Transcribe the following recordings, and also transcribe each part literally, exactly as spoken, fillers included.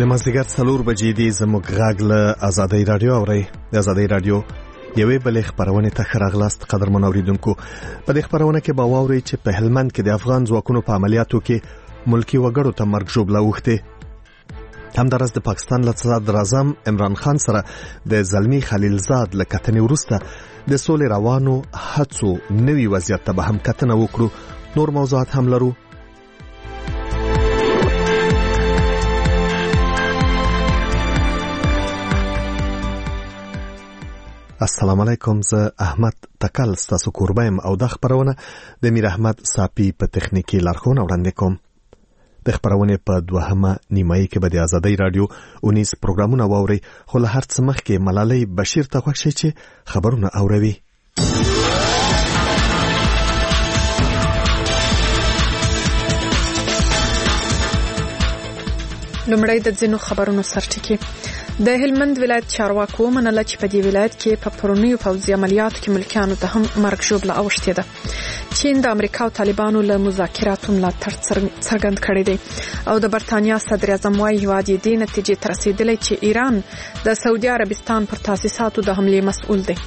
د مازدیګر څلور بجې دي. زموږ غږ له آزادۍ رادیو اورئ. د آزادۍ رادیو یوې بلې خبرونه ته ښه راغلاست قدرمن اوریدونکو. په دې خبرونه کې به واورئ چې په هلمند کې د افغان ځواکونو په عملیاتو کې ملکی وګړو ته مرګ ژوبله اوښتې. همدارس د پاکستان له صدر اعظم عمران خان سره د زلمی خلیلزاد له کتنې وروسته د سولې روانو هڅو نوي وضعیت ته به هم کتنه وکړو. نور موضوعات هم لرو. السلام علیکم. زه احمد تکل ستاسو کوربایم او د خبرونه د میر احمد صافی په تخنیکی لارښوونه وړاندې کوم. د خبرونه په دوهمه نیمایي کې به د آزادۍ رادیو اونیس پروګرامونه واوري، خو له هر څه مخکې ملالۍ بشیر ته خوښ شي چې خبرونه اوروي. لومړی د ځینو خبرونو سرټکی. د هلمند ولایت چارواکو منله چې په دې ولایت کې په پرونیو پوځي عملیاتو کې ملکیانو ته هم مرګ ژوبله اوښتې ده. چین د امریکا او طالبانو له مذاکراتو ملاتړ څرګند کړی دی او د برتانیا صدر اعظم وايي هیواد یې دې نتیجې ته رسېدلی چې ایران د سعودي عربستان پر تاسیساتو د حملې مسؤل دی.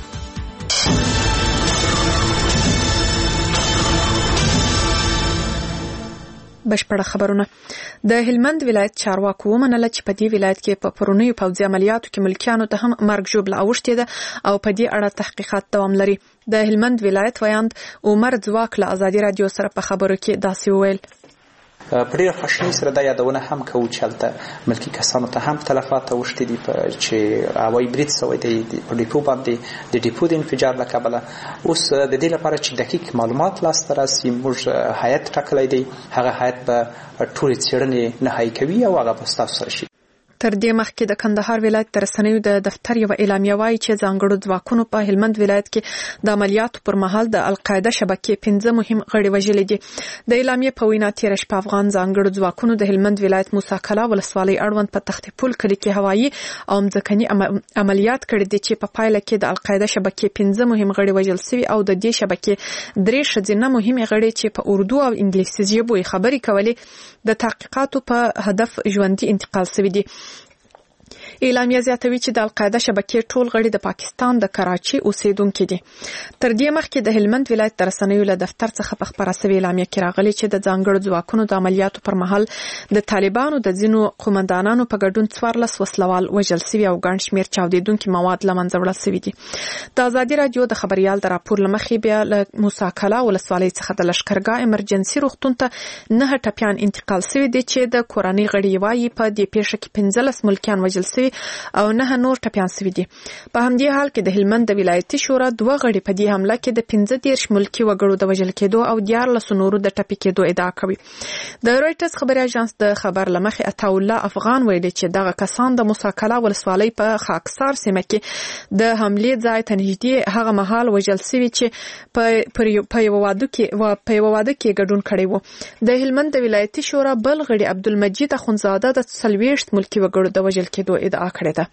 بشپړه خبرونه. د هلمند ولایت چارواکو ومنله چې په دې ولایت کې په پرونیو پوځي عملیاتو کې ملکیانو ته هم مرګ ژوبله اوښتې ده او په دې اړه تحقیقات دوام لري. د هلمند ولایت ویاند عمر ځواک له آزادي رادیو سره په خبرو کې داسې وویل. په ډېر خوشحالۍ سره دا یادونه هم کوو چې هلته ملکي کسانو ته هم تلفات اوښتي دي چې هوایي برید سوی دی په ډیپو باندې د ډیپو د انفجار له کبله. اوس د دې لپاره چې دقیق معلومات لاسته راسي موږ هیئت ټاکلی دی. هغه هیئت به ټولې څېړنې نهایي کوي او هغه به ستاسو سره شي. تر دې مخکې د کندهار ولایت د رسنیو د دفتر یو اعلامیه وايي چې ځانګړو ځواکونو په هلمند ولایت کې د عملیاتو پر مهال د القاعده شبکې پنځه مهم غړي وژلي دي. د اعلامیې په وینا تېره شپه افغان ځانګړو ځواکونو د هلمند ولایت موسی کلا ولسوالۍ اړوند په تختې پل کلي کې هوایي او ځمکني عملیات کړي دي چې په پایله کې د القاعده شبکې پنځه مهم غړي وژل شوي او د دې شبکې درې ښځینه مهمې غړي چې په اردو او انګلیسي ژبو خبرې کولې د تحقیقاتو په هدف ژوندي انتقال شوي دي. اعلامیه زیاتوي چې د القاعده شبکې ټول غړي د پاکستان د کراچي اوسیدونکي دي. تر دې مخکې د هلمند ولایت د رسنیو له دفتر څخه په خبره شوې اعلامیه کې راغلي چې د ځانګړو ځواکونو د عملیاتو پر مهال د طالبانو د ځینو قومندانانو په ګډون څوارلس وسلوال وژل شوي او ګڼ شمېر چاودېدونکي مواد له منځه وړل شوي دي. د آزادي رادیو د خبریال د راپور له مخې بیا له موسی کلا ولسوالۍ څخه د لښکرګاه امرجنسي روغتون ته نه ټپیان انتقال شوي دي چې د کورنۍ غړي وایي په دې پیښه کې پنځلس ملکیان وژل شوي او نه نور ټپیان شوي دي. په همدې حال کې د هلمند د ولایتي شورا دوه غړي په دې حمله کې د پنځه دېرش ملکي وګړو د وژل کېدو او دیارلسو نورو د ټپي کېدو ادعا کوي. د رویټرز خبري اژانس د خبر له مخې عطاالله افغان ویلي چې دغه کسان د موسی کلا ولسوالۍ په خاکسار سیمه کې د حملې ځای ته نږدې هغه مهال وژل شوي چې په یوه واده کې په یوه واده کې ګډون کړی و. د هلمند د ولایتي شورا بل غړي عبدالمجید اخندزاده د څلوېښت ملکي وګړو د وژل کېدو ادعا کړې ده.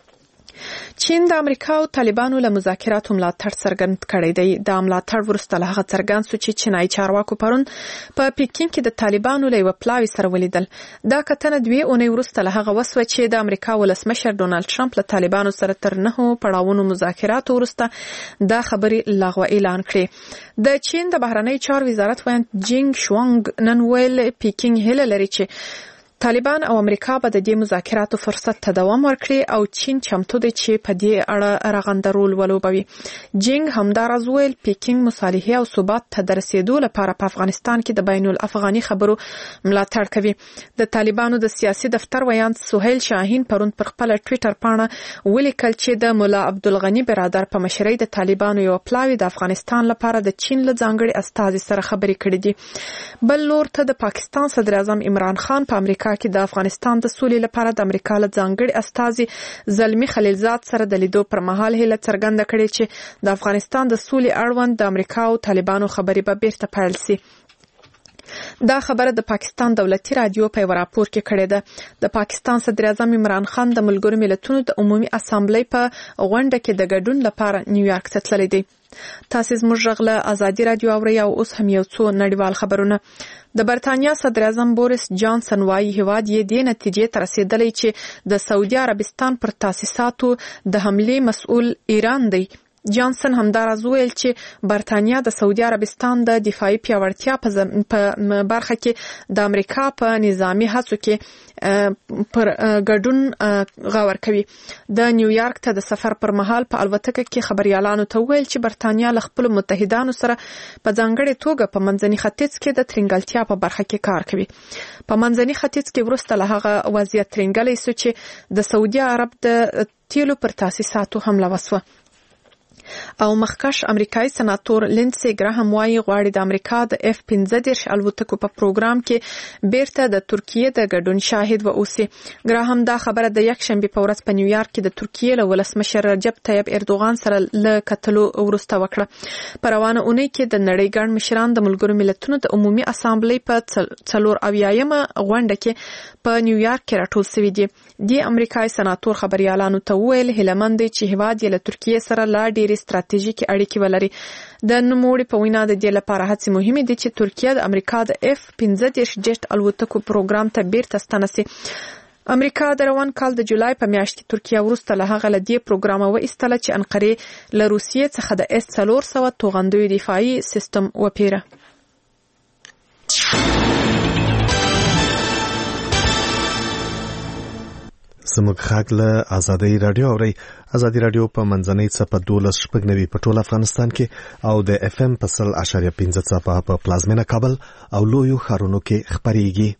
چین د امریکا او طالبانو له مذاکراتو ملاتړ څرګند کړی دی. د ملاتړ وروسته له هغه څرګند شو چې چینایي چارواکو پرون په پیکین کې د طالبانو له یوه پلاوي سره ولیدل. دا کتنه دوې اونۍ وروسته له هغه وسوه چې د امریکا ولسمشر ډونالد ټرمپ له طالبانو سره تر نهو پړاوونو مذاکراتو وروسته دا خبرې لغوه اعلان کړې. د چین د بهرنۍ چارو وزارت ویاند جینګ شوانګ نن ویل پیکین هیله لري چې طالبان او امریکا به د دې مذاکراتو فرصت ته دوام ورکړي او چین چمتو دی چې په دې اړه رغنده رول ولوبوي. جینګ همداراز ویل پیکینګ مصالحې او ثبات ته د رسېدو لپاره په افغانستان کې د بین الافغاني خبرو ملاتړ کوي. د طالبانو د سیاسي دفتر ویاند سهیل شاهین پرون پر خپل ټویټر پاڼه ولیکل چې د مولا عبدالغني برادر په مشرۍ د طالبانو یو پلاوی د افغانستان لپاره د چین له ځانګړي استازي سره خبرې کړې دي. بل لور ته د پاکستان صدر اعظم عمران خان په امریکا کې د افغانستان د سولې لپاره د امریکا له ځانګړي استازي زلمی خلیلزاد سره د لیدو پر مهال هیله څرګنده کړې چې د افغانستان د سولې اړوند د امریکا او طالبانو خبرې به بیرته پیل شي. دا خبره د پاکستان دولتي رادیو په یو راپور کې کړې ده. د پاکستان صدر اعظم عمران خان د ملګرو ملتونو د عمومي اسامبلې په غونډه کې د ګډون لپاره نیویارک ته تللی دی. تاسو زموږ غږ له ازادي رادیو اورئ او اوس هم یو څو نړیوال خبرونه. د برتانیا صدر اعظم بوریس جانسن وايي هیواد یې د نتیجې ته رسیدلی چې د سعودي عربستان پر تاسیساتو د حملې مسؤل ایران دی. جانسن همداراز وویل چې برتانیا د سعودي عربستان د دفاعي پیاوړتیا په برخه کې د امریکا په نظامی هڅو کې پر ګډون غور کوي. د نیویارک ته د سفر پر مهال په الوتکه کې خبريالانو ته وویل چې برتانیا له خپل متحدانو سره په ځانګړې توګه په منځني ختیځ کې د ترنګلتیا په برخه کې کار کوي. په منځني ختیځ کې وروسته له هغه وضعیت ترنګلی سو چې د سعودي عرب د تیلو پر تاسیساتو حمله وسوه. او مخکش امریکایي سناتور لینسي ګراهم وايي غواړي د امریکا د اف پنځه دېرش الوتکو په پروګرام کې بیرته د ترکیه د ګډون شاهد واوسي. ګراهم دا خبره د یک شنبه په ورځ په نیویارک کې د ترکیه له ولسمشر رجب طیب اردوغان سره له کتلو وروسته وکړه. په روانه اونۍ کې د نړۍ ګڼ مشران د ملګرو ملتونو د عمومي اسامبلې په څلور اویایمه غونډه کې په نیویارک کې راټول شوي دي. د امریکایي سناتور خبريالانو ته وویل هیلمند چې هیواد یې له ترکیه سره لا ډېرې ستراتیژیکي اړیکې ولري. د نوموړي په وینا د دې لپاره هڅې مهمې دي چې ترکیه د امریکا د اف پنځه دېرش جیټ الوتکو پروګرام ته بیرته ستنه شي. امریکا د روان کال د جولای په میاشت کې ترکیه وروسته له هغه له دې پروګرامه وایستله چې انقرې له روسیې څخه د اس څلور سوه توغندیو دفاعي سیستم وپیره. زموږ غږ له ازادي رادیو اورئ. ازادي رادیو په منځنۍ څپه دولس شپږ نوي په ټول افغانستان کې او د اف ام په سل اشاریه پنځه څپه په پلازمینه کابل او لویو ښارونو کې خپرېږي.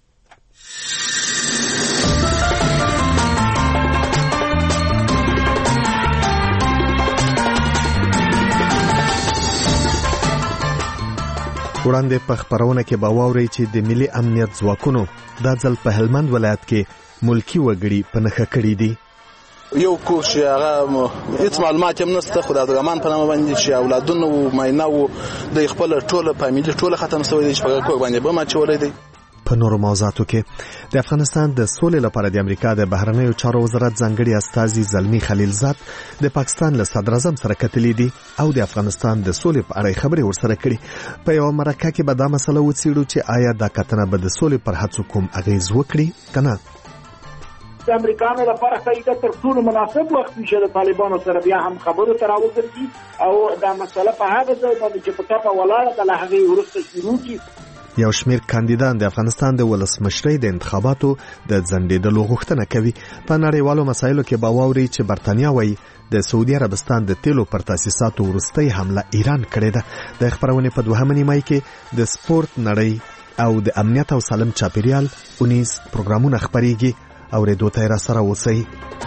وړاندې په خبرونه کې به واورئ چې د ملي امنیت ځواکونو دا ځل په هلمند ولایت کې ملکی وګړي په نښه کړي دي. یو کو چې هغه هیڅ معلومات هم نشته، خو د ارغمان په نامه باندې چې اولادونه او ماینه او د خپل ټوله فامیلی ټوله ختم شوی دی چې په کوګ باندې به ما چولې دی. په نورو موضوعاتو کې د افغانستان د سولې لپاره د امریکا د بهرنیو چارو وزارت ځانګړي استازي زلمی خلیلزاد د پاکستان له صدر اعظم سره کتلې دي او د افغانستان د سولې په اړه خبرې ورسره کړي. په یو مرکه کې به دا مسله وڅېړو چې آیا دا کتنه به د سولې پر هڅو کوم اغیز وکړي کنه. د امریکانو لپاره خیده تر ټولو مناسب وخت چې د طالبانو سره بیا هم خبرو ته راوګرځي او دا مسله په هغه ځای باندې چې په ټاپه ولاړه ده له هغې وروسته شروع کړي. یو شمیر کاندیدان د افغانستان د ولسمشرۍ د انتخاباتو د ځنډېدلو غوښتنه کوي. په نړیوالو مسایلو کې به واوري چې برتانیا وایي د سعودي عربستان د تیلو پر تاسیساتو وروستۍ حمله ایران کړې ده. د خبرونې په دوهمه نیمایي کې د سپورت نړۍ او د امنیت او سالم چاپیریال اونیز پروګرامونه خبرېږي. اورېدو ته را سره اوسئ.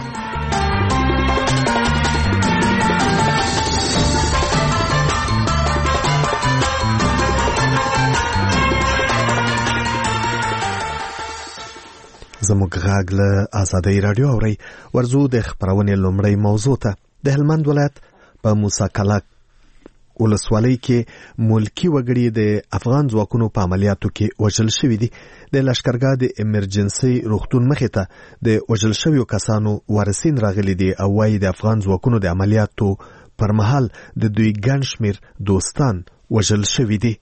زموږ غږ له ازادي رادیو اورئ. ورځو د خبرونې لومړی موضوع ته. د هلمند ولایت په موسی کلاک ولسوالۍ کې ملکی وګړي د افغان ځواکونو په عملیاتو کې وژل شوي دي. د لشکرګاه د ایمرجنسي روغتون مخې ته د وژل شویو کسانو وارثین راغلي دي او وايي د افغان ځواکونو د عملیاتو پر مهال د دوی ګڼ شمېر دوستان وژل شوي دي.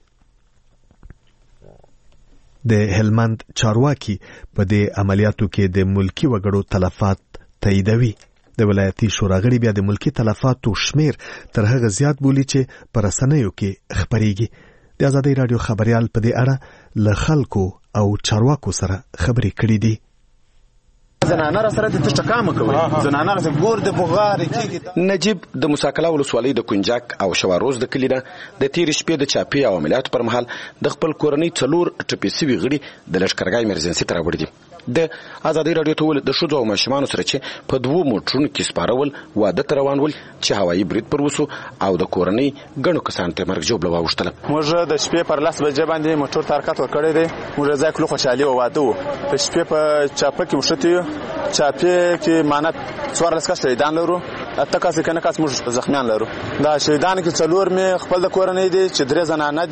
د هلمند چارواکي په دې عملیاتو کې د ملکی وګړو تلفات تاییدوي. د ولایتي شورا غړي بیا د ملکی تلفاتو شمیر تر هغه زیات بولی چې پر رسنیو کې خبرېږي. د ازادي رادیو خبريال په دې اړه له خلکو او چارواکو سره خبرې کړې دي. زنانه را سره د تشکامه کوي، زنانه را ګور د بغار کې. نجیب د مساکلا ولسوالۍ د کنجاک او شواروز د کلی نه د تیر شپې د چاپی او عملیاتو پر مهال د خپل کورنۍ څلور ټپي سوي غړي د لشکرګاه ایمرجنسي ته راوړي دي. د ازادي رادیو ته ول د شوزو او ماشومان سره چې په دوو موټرونو کې سپارول واده ته روان ول چې هوایي برید پر وسو او د کورنۍ ګڼو کسانو ته مرګ جوړ واوښتل. موږ د شپې پر لاس بجې باندې موټر ترکات ورکړې دي. موږ ځای کلو خوشالي او واده وو. د شپې په چاپه کې وشته چاپه کې مانت څوار لس کس شهیدان لرو، اته کس کنه کس موږ زخمیان لرو. دا شهیدان کې څلور می خپل د کورنۍ دي چې درې زنانه دي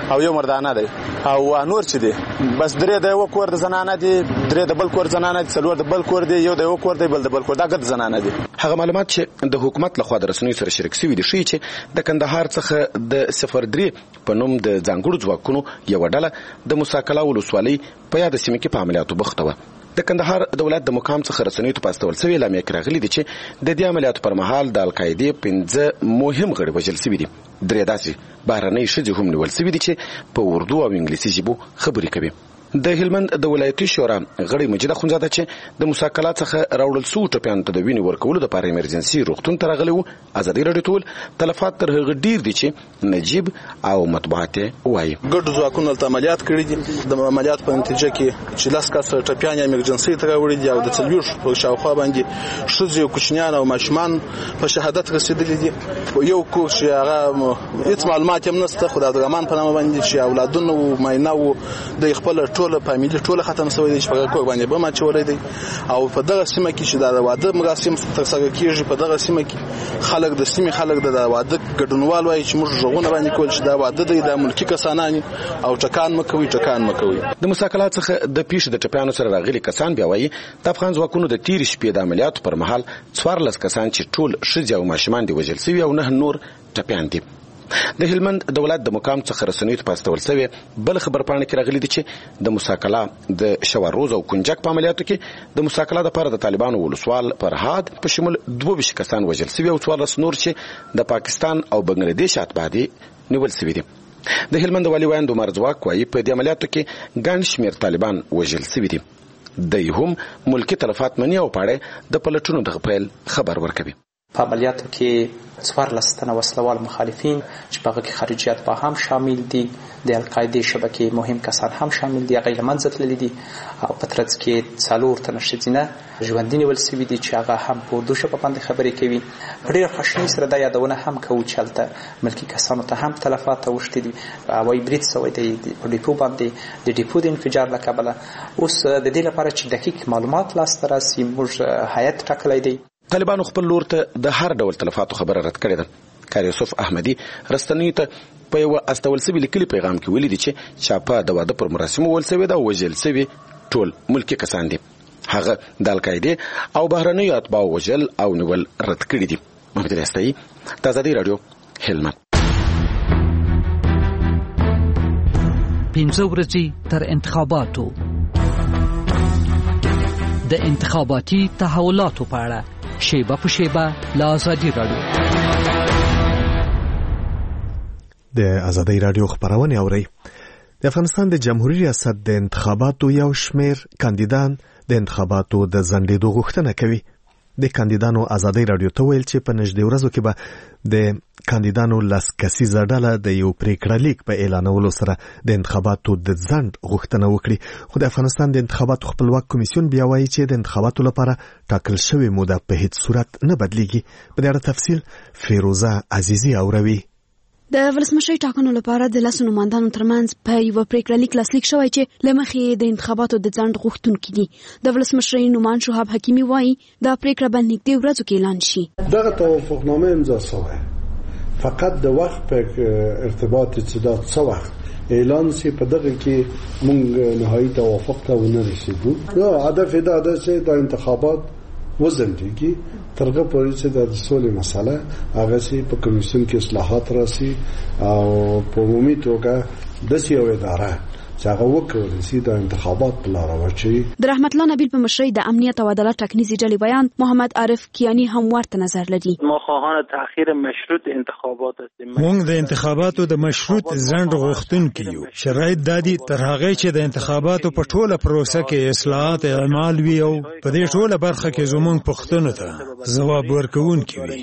او یو مردانه دی او نور چې دی بس درې د یو کور د زنانه دي درې د بل کور زنانه دي څلور د بل کور دی یو د یو کور دی بل د بل کور دا ګډ زنانه دي. هغه معلومات چې د حکومت لخوا د رسنیو سره شریک شوي دي ښیي چې د کندهار څخه د صفر درې په نوم د ځانګړو ځواکونو یوه ډله د موسی کلا ولسوالۍ په یاده سیمه کې په عملیاتو بوخته وه. د کندهار د ولایت د مقام څخه رسنیو ته په استول شوې اعلامیه کې راغلي دي چې د دې عملیاتو پر مهال د القاعدې پنځه مهم غړي وژل شوي دي. درې داسې بهرنۍ ښځې هم نیول شوي دي چې په اردو او انګلیسي ژبو خبرې کوي. د هلمند د ولایتي شورا غړي مجید اخونزاده چې د موسی کلا څخه راوړل شوو ټپیانو ته د وینې ورکولو دپاره ایمرجنسي روغتون ته راغلي وو. ازادي راډیو ته وویل تلفات تر هغه ډېر دي چې نجیب او مطبوعات یې وایي. ګډو ځواکونو هلته عملیات کړي دي. د عملیات په نتیجه کې چې لس کسه ټپیان یې ایمرجنسي ته راوړي دي او د څلوېښت په شاوخوا باندې ښځې او کوچنیان او ماشومان په شهادت رسېدلي دي. یو کور چې هغه هېڅ معلومات هم نشته خو د عبدالرحمن په نامه باندې چې اولادونه وو ماینه وو د خپل ټوله فامیلي ټوله ختم شوی دی چې په کور باندې بم اچولی دی او په دغه سیمه کې چې د واده مراسم ترسره کېږي په دغه سیمه کې خلک د سیمې خلک د واده ګډونوال وایي چې موږ غوږونه باندې کول چې دا واده دی دا ملکي کسانان او ټکان مه کوئ ټکان مه کوئ. د موسی کلا څخه د پیښې د ټپیانو سره راغلي کسان بیا وایي د افغان ځواکونو د تېرې شپې د عملیاتو پر مهال څوارلس کسان چې ټول ښځې او ماشومان دي وژل شوي او نه نور ټپیان دي. د هلمند د ولایت د مقام څخه رسنیو ته په استول شوې بل خبرپاڼه کې راغلي دي چې د موسی کلا د شواروز او کنجک په عملیاتو کې د موسی کلا دپاره د طالبانو ولسوال فرهاد په شمول دوه ویشت کسان وژل شوي او څوارلس نور چې د پاکستان او بنګلادیش اتباع دي نیول شوي دي. د هلمند والي وایند عمر ځواک وایي په دې عملیاتو کې ګڼ شمېر طالبان وژل شوي دي. دوی هم ملکي تلفات مني او په اړه د پلټنو دغه پیل خبر ورکوي. په عملیاتو کې څوارلس تنه وسلوال مخالفین چې په هغه کې خارجي اتباع هم شامل دي د القاعدې شبکې مهم کسان هم شامل دي هغه له منځه تللي دي او په ترڅ کې څلور تنه ښځینه ژوندي نیول شوي دي چې هغه هم په اردو ژبه باندې خبرې کوي. په ډېره خواشینۍ سره دا یادونه هم کوو چې هلته ملکي کسانو ته هم تلفات اوښتي دي. هوایي برید شوی دی په ډیپو باندې د ډیپو د انفجار له کبله. اوس د دې لپاره چې دقیق معلومات لاسته راسي موږ هیات ټاکلی دی. طالبانو خپل لور ته د هر ډول تلفاتو خبره رد کړې ده. کار یوسف احمدي رستنیو ته په یوه استول شوي لیکلي پیغام کې ویلي دي چې چاپه د واده پر مراسمو وول شوې ده او وژل شوي ټول ملکي کسان دي. هغه د القاعدې او بهرنیو اتباعو وژل او نیول رد کړي دي. محمد ریاستایي د ازادي راډیو هلمند. پنځه ورځې تر انتخاباتو د انتخاباتي تحولاتو په اړه شیبه په شیبه له ازادي راډیو د ازادي راډیو خبرونه اوري. د افغانستان د جمهوریت ریاست د انتخاباتو یو شمیر کاندیدان د انتخاباتو د ځنډېدو غوښتنه کوي. د کاندیدانو ازادي راډیو ته ویل چې په نږدې ورځو کې به د کاندیدانو لس کسیزه ډله د یو پریکړه لیک په اعلانولو سره د انتخاباتو د ځنډ غوښتنه وکړي. خو د افغانستان د انتخاباتو خپلواک کمیسیون بیا وایي چې د انتخاباتو لپاره ټاکل شوې موده په هیڅ صورت نه بدلیږي. په دې اړه تفصیل فیروزه عزیزی اوروي. د ولسمشرۍ ټاکنو لپاره د لسو نمایندانو ترمنځ په یوه پریکړه لیک لاسلیک شوی چې له مخې د انتخاباتو د ځنډ غوښتونکي دي. د ولسمشرۍ نومان شهاب حکیمي وایي دا پریکړه به نږدې ورځو کې اعلان شي. دغه توافقنامه امضا شوی فقط د وخت په ارتباط چې دا څه وخت اعلان شي په دغه کې موږ نهایي توافق ته ونه رسیدو. یا هدف دا ده چې د انتخابات وزندگی ترغه پورې چې د سولې مسله هغه سي په کمیسیون کې اصلاحات راسي او په عمومي توګه د سیو اداره چې هغه وکړي چې د انتخابات په لار واچي. د رحمت الله نبیل په مشرۍ د امنیت او عدالت ټاکنیزې ډلې بیان محمد عارف کیانی هم ورته نظر لري. ما خواهان تأخیر مشروط انتخابات هستیم. موږ د انتخاباتو د مشروط ځنډ غوښتونکي یو. شرایط دادي تر هغه چې د انتخاباتو په ټوله پروسه کې اصلاحات اعمال وي او په دې ټوله برخه کې زموږ پوښتنو ته ځواب ورکوونکي وي.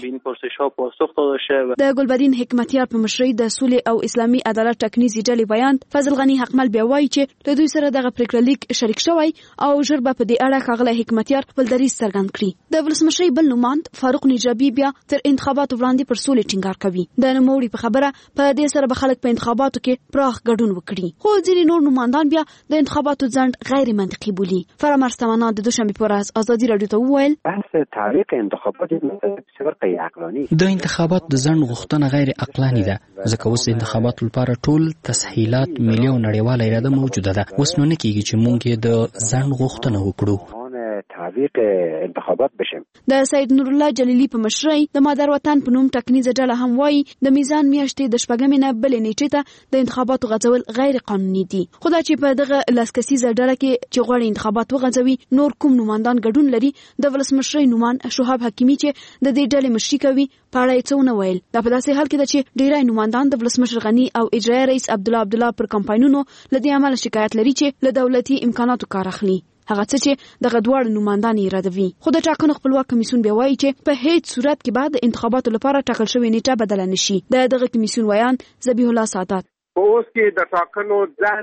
د ګلبدین حکمتیار په مشرۍ د سولې او اسلامي عدالت ټاکنیزې ډلې بیان فضل غنی حقمل بیا بیا وایي چې له دوی سره دغه پریکړه لیک شریک شوی او ژر به په دې اړه ښاغلی حکمتیار خپل دریځ څرګند کړي. د ولسمشر بل نوماند فاروق نجابي بیا تر انتخاباتو وړاندې پر سولې ټینګار کوي. د نوموړي په خبره په دې سره به خلک په انتخاباتو کې پراخ ګډون وکړي، خو ځینې نور نوماندان بیا د انتخاباتو ځنډ غیر منطقي بولي. فرامرز تمنا د دوشنبه په ورځ ازادي رادیو ته وویل بحث تعلیق انتخابات بسبب عقلانی د انتخابات د ځنډ غوښتنه غیر عقلاني ده، ځکه اوس د انتخاباتو لپاره ټول تسهیلات ملي او نړیواله اراده موجوده ده. اوس نو نه کېږي چې موږ یې د ځنډ غوښتنه وکړو. تعلیق انتخابات بشم. د سید نور الله جلیلی په مشرۍ د مادر وطن په نوم ټاکنیزه ډله هم وایي د میزان میاشتې د شپږمې نه بلې نیټې ته د انتخاباتو غځول غیر قانوني دي. خو دا چې په دغه لاسکسیزه ډله کې چې غواړي انتخابات وغځوي نور کوم نوماندان ګډون لري، د ولسمشر نومان شهاب حکیمي چې د دې ډلې مشري کوي په اړه یې څه ونه ویل. دا په داسې حال کې ده چې ډیری نوماندان د ولسمشر غني او اجرایي رئیس عبدالله عبدالله پر کمپاینونو له دې امله شکایت لري چې له دولتي امکاناتو کار اخلي، هغه څه چې دغه دواړه نوماندان یې ردوي. خو د ټاکنو خپلواک کمیسیون بیا وایي چې په هیڅ صورت کې به د انتخاباتو لپاره ټاکل شوې نیټه بدله نشي. د دغه کمیسیون ویان ذبیح الله سعادت په اوس کې د ټاکنو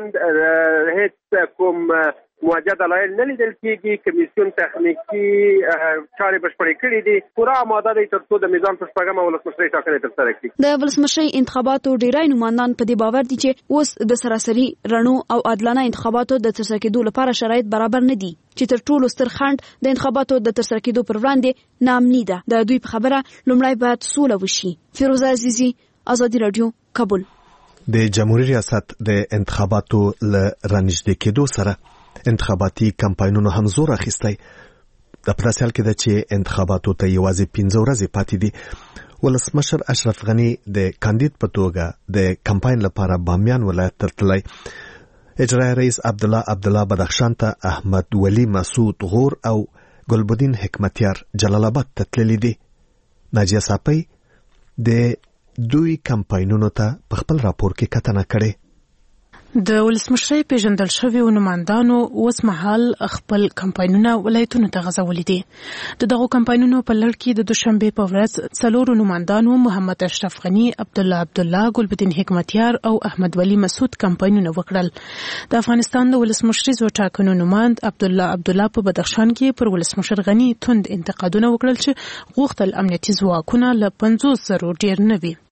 ځنډ هیڅ کوم موجه دلایل نه لیدل کېږي. کمیسیون تخنیکي چارې بشپړې کړې دي، پوره آماده دی تر څو د میزان په شپږمه ولسمشرۍ ټاکنې ترسره کړي. د ولسمشرۍ انتخاباتو ډیری نوماندان په دې باور دي چې اوس د سراسري رڼو او عادلانه انتخاباتو د ترسره کېدو لپاره شرایط برابر نه دي، چې تر ټولو ستر خنډ د انتخاباتو د ترسره کېدو پر وړاندې ناامني ده. د دوی په خبره لومړی باید سوله وشي. فیروزه عزیزی، ازادي رادیو، کابل. د جمهوریت ریاست د انتخاباتو ل رانږدې کېدو سره انتخاباتي کمپاینونو هم زور اخیستی. د پداسې حال کې ده چې انتخاباتو ته یوازې پنځه ورځې پاتې دي. ولسمشر اشرف غني د کاندید په توګه د کمپاین لپاره بامیان ولایت ته تللی. اجرایي رئیس عبدالله عبدالله بدخشان ته، احمد ولی مسعود غور او ګلبدین حکمتیار جلال آباد ته تللی دي. ناجیه صافی د دوی کمپاینونو ته په خپل راپور کې کتنه کړې. د ولسمشرۍ پیژندل شوي نوماندانو اوس مهال خپل کمپاینونه ولایتونو ته غځولي دي. د دغو کمپاینونو په لړ کې د دوشنبې په ورځ څلورو نوماندانو محمد اشرف غني، عبدالله عبدالله، ګلبدین حکمتیار او احمد ولی مسعود کمپاینونه وکړل. د افغانستان د ولسمشریزو ټاکنو نوماند عبدالله عبدالله په بدخشان کې پر ولسمشر غني توند انتقادونه وکړل چې غوښتل امنیتي ځواکونه له پنځوس زرو ډیر نه وي.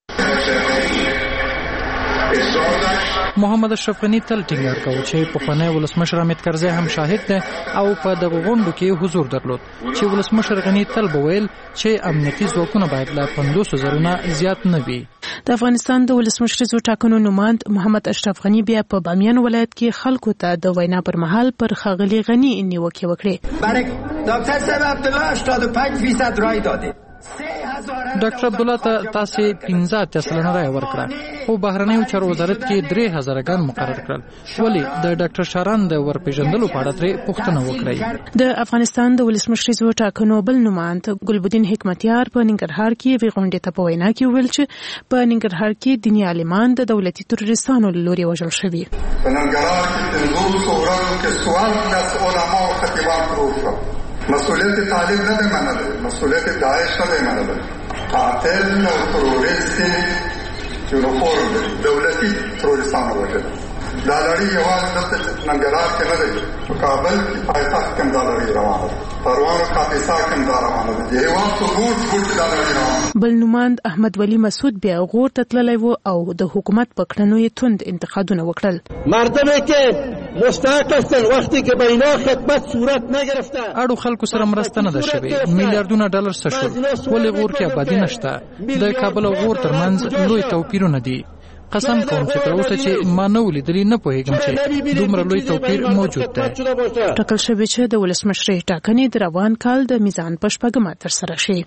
محمد اشرف غني تل ټینګار کاوه چې پخوانی ولسمشر حامد کرزی هم شاهد دی او په دغه غونډو کې حضور درلود چې ولسمشر غني تل به ویل چې امنیتي ځواکونه باید له پنځوس زرو نه زیات نه وي. د افغانستان د ولسمشریزو ټاکنو نوماند محمد اشرف غني بیا په بامیان ولایت کې خلکو ته د وینا پر مهال پر ښاغلي غني نیوکې وکړې. برای ډاکټر صاحب عبدالله هشتاد و پنج فیصد رای داده. ډاکټر عبدالله ته تاسې پنځه اتیا سلنه رایه ورکړه، خو بهرنیو چارو وزارت کې درې هزاره ګان مقرر کړل. ولې د ډاکټر شاران د ورپېژندلو په اړه ترې پوښتنه وکړئ. د افغانستان د ولسمشریزو ټاکنو بل نوماند ګلبدین حکمتیار په ننګرهار کې یوې غونډې ته په وینا کې وویل چې په ننګرهار کې دیني عالمان د دولتي تروریستانو له لوري وژل شوي. په ننګرهار کې پنځوسو ورځو کې څوارلس علما او خطیبان پروت شول. مسئولیت طالب نه دی منلی، مسئولیت داعش نه دی منلی. قاتل او تروریست یونیفورم دی، دولتي تروریستان وژل. دا لړۍ یوازې دلته ننګرهار کې نه دی، په کابل کې پایتخت کې هم دا لړۍ روانه ده، پروان او کاپیسا کې هم دا روانه ده، د هېواد په ګوټ ګوټ دا لړۍ روانه ده. بل نوماند احمد ولی مسعود بیا غور ته تللی و او د حکومت په کړنو یې توند انتقادونه وکړل. مردمی که مستحق هستن وقتی که به اینا خدمت صورت نگرفته، اړو خلکو سره مرسته نه ده شوې، میلیارډونه ډالر څه شول. ولې غور کې آبادي نشته؟ د کابل او غور ترمنځ لوی توپیرونه دي. قسم کوم چې تر اوسه چې ما نه ولیدلی، نه پوهېږم چې دومره لوی توپیر موجود دی. ټاکل شوی چې د ولسمشرۍ ټاکنې د روان کال د میزان په شپږمه ترسره شي.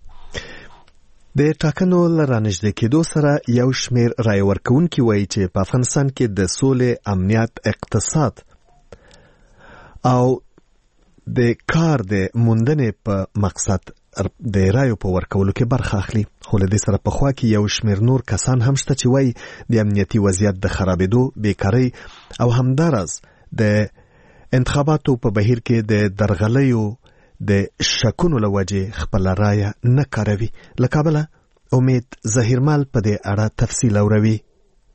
د ټاکنو له رانږدې کېدو سره یو شمېر رایه ورکوونکي وایي چې په افغانستان کې د سولې، امنیت، اقتصاد او د کار د موندنې په مقصد د رایو په ورکولو کې برخه اخلي. خو له دې سره په خوا کې یو شمېر نور کسان هم شته چې وایي د امنیتي وضعیت د خرابېدو، بیکارۍ او همداراز د انتخاباتو په بهیر کې د درغلیو د شکونو له وجې خپله رایه نه کاروي. له کابله امید ظهیرمل په دې اړه تفصیل اوروي.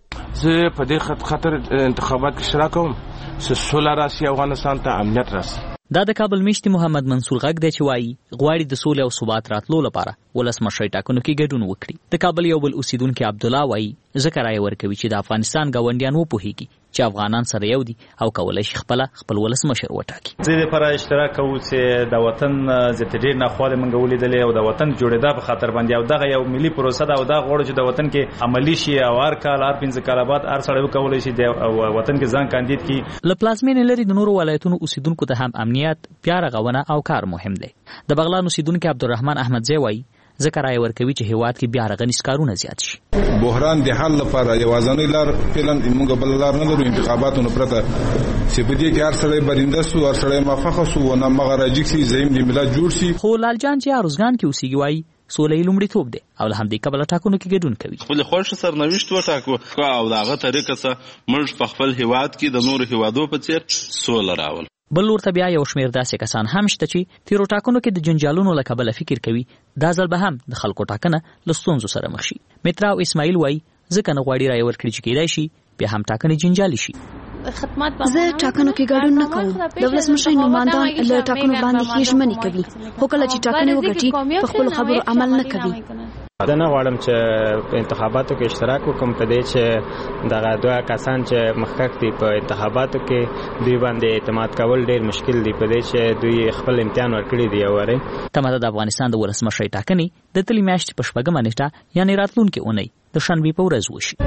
زه په دې خاطر انتخابات کې شرکت کوم چې سوله راشي افغانستان ته امنیت راشي. دا د کابل میشتي محمد منصور غږ دی چې وایي غواړي د سولې او ثبات راتلو لپاره ولسمشر ټاکنو کې ګډون وکړي. د کابل یو بل اوسیدونکي عبدالله وایي ځکه رایه ورکوي چې د افغانستان ګاونډیان وپوهیږي چې افغانان سره یو دي او کولای شي خپل خپل ولسمشر وټاکي. زه د پر اشتراک کوم چې د وطن زته ډیر نه خواله منګه ولیدلې او د وطن جوړېدا په خاطر باندې او دغه یو ملي پروسه دا او دا غوړ چې د وطن کې عملی شي او هر کال هر پنځه کال بعد هر سړی کولای شي د وطن کې ځان کاندید کی. ل پلازمینې لري د نورو ولایتونو اوسیدونکو ته هم امنیت پیار غونه او کار مهم دی. د بغلان اوسیدونکو عبدالرحمن احمدزی وایي ځکه رایه ورکوي چې هیواد کې بیا رغنیز کارونه زیات شي. بحران د حل لپاره یوازینی لار پلان موږ بل لار نه لرو انتخاباتونو پرته چې په دې کې هر سړی برنده سو هر سړی موافقه سو او نه مغرض شي زیم د ملت جوړ شي. خو لالجان چې ارزګان کې اوسېږي وایي سولې لومړیتوب دی او له همدې کبله ټاکنو کې ګډون کوي. خپل خوښ سرنوشت وټاکو او داغه طریقه سره موږ په خپل هیواد کې د نور هیوادو په څیر سوله راول. بل ورته بیا یو شمیر داسې کسان هم شته چې تیرو ټاکنو کې د جنجالونو له کبله فکر کوي دا ځل به هم د خلکو ټاکنه له ستونزو سره مخ شي. متراو اسماعیل وایي ځکه نه غواړي رایه ورکړي چې کېدای شي بیا هم ټاکنې جنجالي شي. زه ټاکنو کې ګډون نه کوم. د ولسمشر نمایندان له ټاکنو باندې هیڅ کوي خو کله چې ټاکنې وګټي په خپل خبرو عمل نه کوي. زه نه غواړم چې په انتخاباتو کې اشتراک وکړم په دې چې دغه دوه کسان چې مخکښ دي په انتخاباتو کې دوی باندې اعتماد کول ډېر مشکل دی په دې چې دوی خپل امتحان ورکړي دی. وره تمه د افغانستان د ولسمشر ټاکنې د تلې میاشتې په شپږمه نیټه یعنې راتلونکې اونۍ د شنبې په ورځ وشي.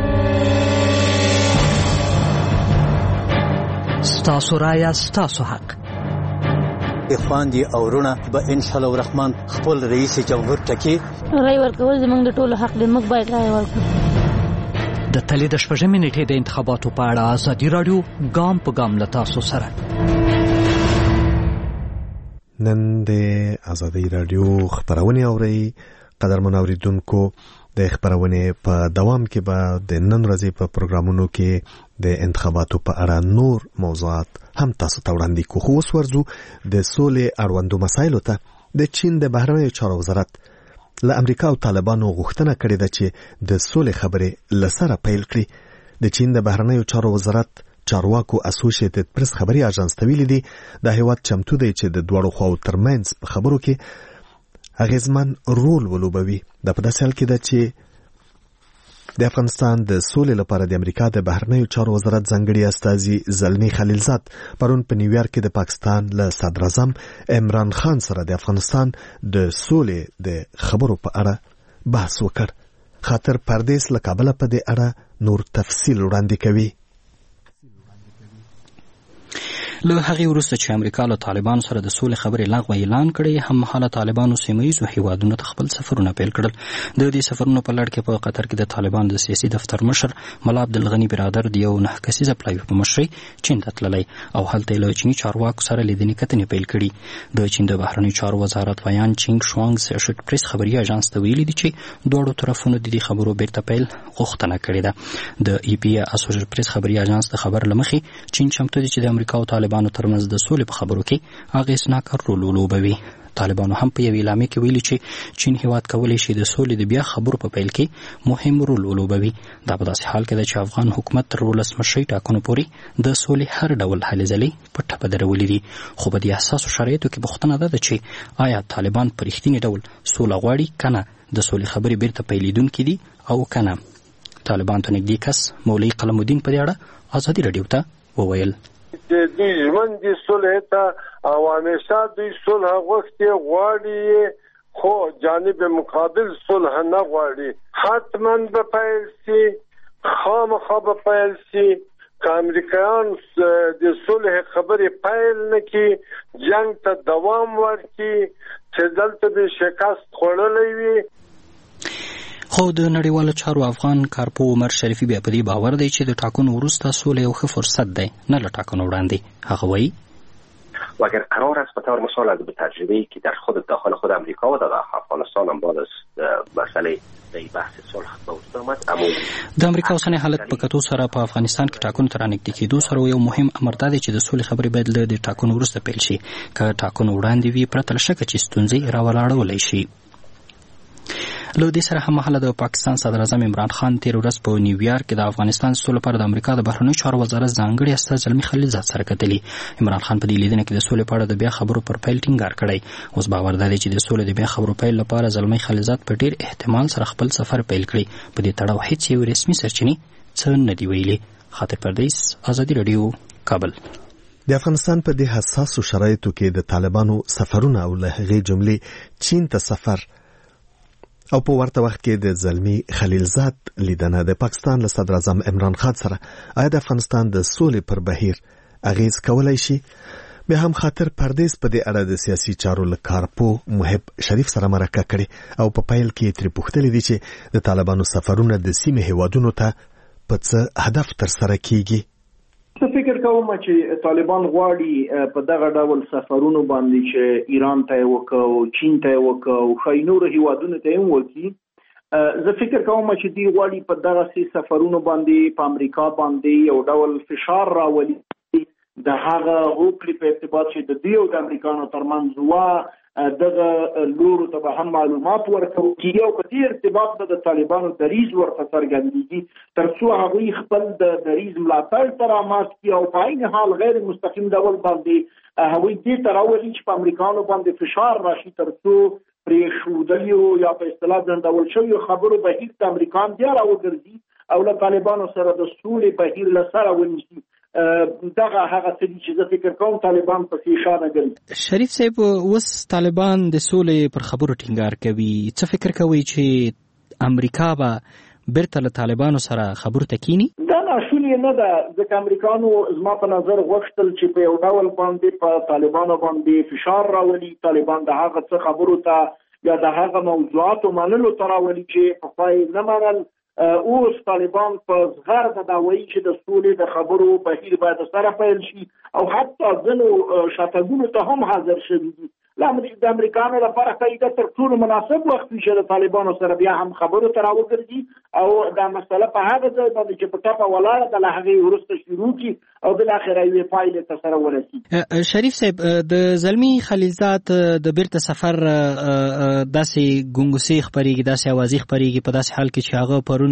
ستاسو رایه ستاسو حق. اخوان او ورونه به ان شاء الله الرحمن خپل رئیس جمهور ټکی رای ورکول زموږ د ټولو حق دی. موږ باید رای ورکړو. د تلې د شپږمې نیټې د انتخاباتو په اړه ازادي راډیو ګام په ګام له تاسو سره. نن د ازادي راډیو خبرونه اوري. قدرمن اوریدونکو د خبرونه په دوام کې به د نن ورځې په پروګرامونو کې د انتخاباتو په اړه نور موضوعات هم تاسو ته وړاندې کوو. خو اوس ورځو د سولې اړوندو مسایلو ته. د چین د بهرنیو چارو وزارت له امریکا او طالبانو غوښتنه کړې ده چې د سولې خبرې له سره پیل کړي. د چین د بهرنیو چارو وزارت چارواکو اسوسییټډ پریس خبري اژانس ته ویلي دي د هیواد چمتو دی چې د دوړو خواو ترمنځ په خبرو کې اغیزمن رول ولوبوي. د په داسې حال کې ده چې د افغانستان د سولې لپاره د امریکا د بهرنیو چارو وزارت ځانګړي استازي زلمی خلیلزاد پرون په نیویارک کې د پاکستان له صدر اعظم عمران خان سره د افغانستان د سولې د خبرو په اړه بحث وکړ. خاطر پردیس له کابل په دې اړه نور تفصیل وړاندې کوي. له هغې وروسته چې امریکا له طالبانو سره د سولې خبرې لغوه اعلان کړې هم مهاله طالبانو سیمه ییزو هیوادونو ته خپل سفرونه پیل کړل. د دې سفرونو په لړ کې په قطر کې د طالبانو د سیاسي دفتر مشر ملا عبدالغني برادر د یو نه کسیزه پلاوي په مشرۍ چین ته تللی او هلته له چیني چارواکو سره لیدنې کتنې پیل کړي. د چین د بهرنیو چارو وزارت ویان چینګ شوانګ اسوسییټډ پریس خبري اژانس ته ویلي دي چې دواړو طرفونو د دې خبرو بیرته پیل غوښتنه کړې ده. د ای پی اسوسییټډ پریس خبري اژانس د خبر لمخې چین چمتو دي چې د امریکا او طالبانو ترمنځ د سولې په خبرو کې اغېزناک رول ولوبوي. طالبانو هم په یوې اعلامیه کې ویلي چې چین هیواد کولی شي د سولې د بیا خبرو په پیل کې مهم رول ولوبوي. دا په داسې حال کې ده چې افغان حکومت تر ولسمشرۍ ټاکنو پورې د سولې هر ډول هلې ځلې په ټپه درولې دي. خو په دې حساسو شرایطو کې پوښتنه ده چې آیا طالبان په رښتیني ډول سوله غواړي که نه د سولې خبرې بیرته پیلېدونکې دي او که نه. طالبان ته نږدې کس مولوي قلم الدین په دې اړه ازادي راډیو ته وویل چې دوی ژوند دي صلح ته او همیشه دوی صلح غوښتي غواړي خو جانب مقابل صلح نه غواړي. حتما به پیل سي خامخا به پیل سي که امریکایان د صلح خبرې پیل نه کړي جنګ ته دوام ورکړي چې دلته به شکست خوړلی وي. خو د نړیوالو چارو افغان کارپو عمر شریفی بیا په دې باور دی چې د ټاکنو وروسته سوله یو ښه فرصت دی نه له ټاکنو وړاندې. هغه وایي و اگر قرار است به طور مثال از تجربه‌ای که در خود داخل خود امریکا و در افغانستان هم بعد از مسئله د بحث صلح به وجود آمد اما د امریکا اوسنی حالت په کتو سره په افغانستان کې ټاکنو ته رانږدې کېدو سره یو مهم امر دا دی چې د سولې خبرې باید له د ټاکنو وروسته پیل شي. که ټاکنو وړاندې وي پرته له شکه چې ستونزې راولاړولی شي. له دې سره هممهاله د پاکستان صدر اعظم عمران خان تیر ورځ په نیویارک کې د افغانستان د سولې لپاره د امریکا د بهرنیو چارو وزارت ځانګړي استازي زلمي خلیلزاد سره کتلي. عمران خان په دې لیدنه کې د سولې په اړه د بیا خبرو پر پیل ټینګار کړی. اوس باور دی چې د سولې د بیا خبرو پیل لپاره زلمي خلیلزاد په ډیر احتمال سره خپل سفر پیل کړي. په دې تړاو هیڅ یو رسمي سرچینې څه نه دی ویلي. خاطر پردیس، آزادي رادیو، کابل. د افغانستان په دې حساسو شرایطو کې د طالبانو سفرونه او له هغې جملې چین ته سفر او په ورته وخت کې د زلمي خلیلزاد لیدنه د پاکستان له صدر اعظم عمران خان سره آیا د افغانستان د سولې پر بهیر اغیز کولای شي؟ بیا هم خاطر پردیس په دې اړه د سیاسي چارو له کارپو محب شریف سره مرکه کړې او په پیل کې ترې پوښتلې دي چې د طالبانو سفرونه د سیمې هیوادونو ته په څه هدف ترسره کیږي. زه فکر کوم چې طالبان غواړي په دغه ډول سفرونو باندې چې ایران ته وکړو، چین ته وکړو، خو نور هیوادونو ته هم وکړي. زه فکر کوم چې دی غواړي په دغه سي سفرونو باندې په امریکا باندې یو ډول فشار راولي د هغه هوکړې په ارتباط چې د دوی او د امریکانو ترمنځ وا دغه لورو ته به هم معلومات ورکړو کیږي او په دې ارتباط به د طالبانو دریځ ورته څرګندېږي تر څو هغوی خپل د دریځ ملاتړ ته رامات کړي او په عین حال غیر مستقیم ډول باندې هغوی دې ته راولي چې په امریکانو باندې فشار راشي تر څو پرېښودلو یا په اصطلاح ځنډول شویو خبرو بهیر ته امریکان بیا راوګرځي او له طالبانو سره د سولې بهیر له سره ونیسي. دغه هغه څه چې زه فکر کوم طالبان په ښه ګرځي. شریف صاحب، اوس طالبان د سولې پر خبرو ټینګار کوي. څه فکر کوي چې امریکا به بیرته له طالبانو سره خبرو ته کینی؟ دا ناشونې نه ده، ځکه امریکانو زما په نظر غوښتل چې په یو ډول باندې په طالبانو باندې فشار راولي، طالبان د هغه څه خبرو ته یا د هغه موضوعاتو منلو ته راولي چې پخوای نه منل. اوس طالبان په زغرده دا وایي چې د سولې د خبرو بهیر باید سره پیل شي او حتی ځینو شاتګونو ته هم حاضر شوي دي. د امریکانو لپاره قاعده تر ټولو مناسب وخت وي چې د طالبانو سره بیا هم خبرو ته راوګرځي او دا مسله په هغه ځای باندې چې په ټاپه ولاړه ده له هغې وروسته شروع کړي او بالاخره یوې پایلې ته سره ورسي. شریف صاحب، د زلمي خلیلزاد د بیرته سفر داسې ګونګوسې خپرېږي، داسې اوازې خپرېږي په داسې حال کې چې هغه پرون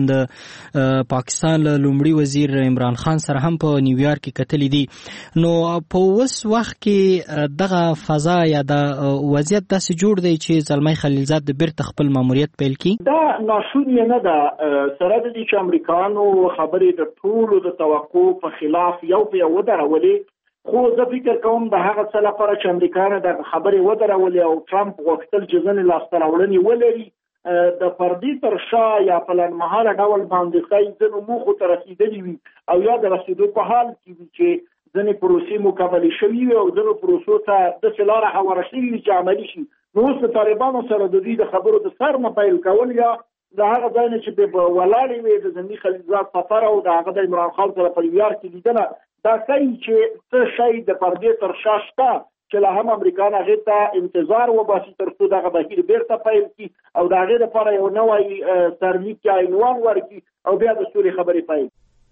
د پاکستان له لومړي وزیر عمران خان سره هم په نیویارک کې کتلي دي. نو په اوس وخت کې دغه فضا یا د وضعیت داسې جوړ دی چې زلمی خلیلزاد د بیرته خپل ماموریت پیل کړي؟ دا ناشونې نه ده، سره د دې چې امریکانو خبرې د ټولو د توقع په خلاف یو په یو ودرولې، خو زه فکر کوم د هغه څه لپاره چې امریکانو د خبرې ودرولې او ټرمپ غوښتل چې ځینې لاسته راوړنې ولري د فردي تر شا یا په لنډمهاله ډول باندې ښایي ځینو موخو ته رسېدلي وي او یا د رسېدو په حال کې وي چې ځینې پروسې مکملې شوي وي او ځینو پروسو ته داسې لاره هواره شوي وي چې عملي شي. نو اوس د طالبانو سره د دوی د خبرو د سر نه پیل کول یا د هغه ځای نه چې به ولاړې وي د زلمي خلیلزاد سفر او د هغه د عمران خان سره په نیویارک کې لیدنه، دا ښایي چې څه شی د پردې تر شا شته چې لا هم امریکان هغې ته انتظار وباسي تر څو دغه بهیر بیرته پیل کړي او د هغې لپاره یو نوی سرلیک یا عنوان ورکړي او بیا د سولې خبرې پیل.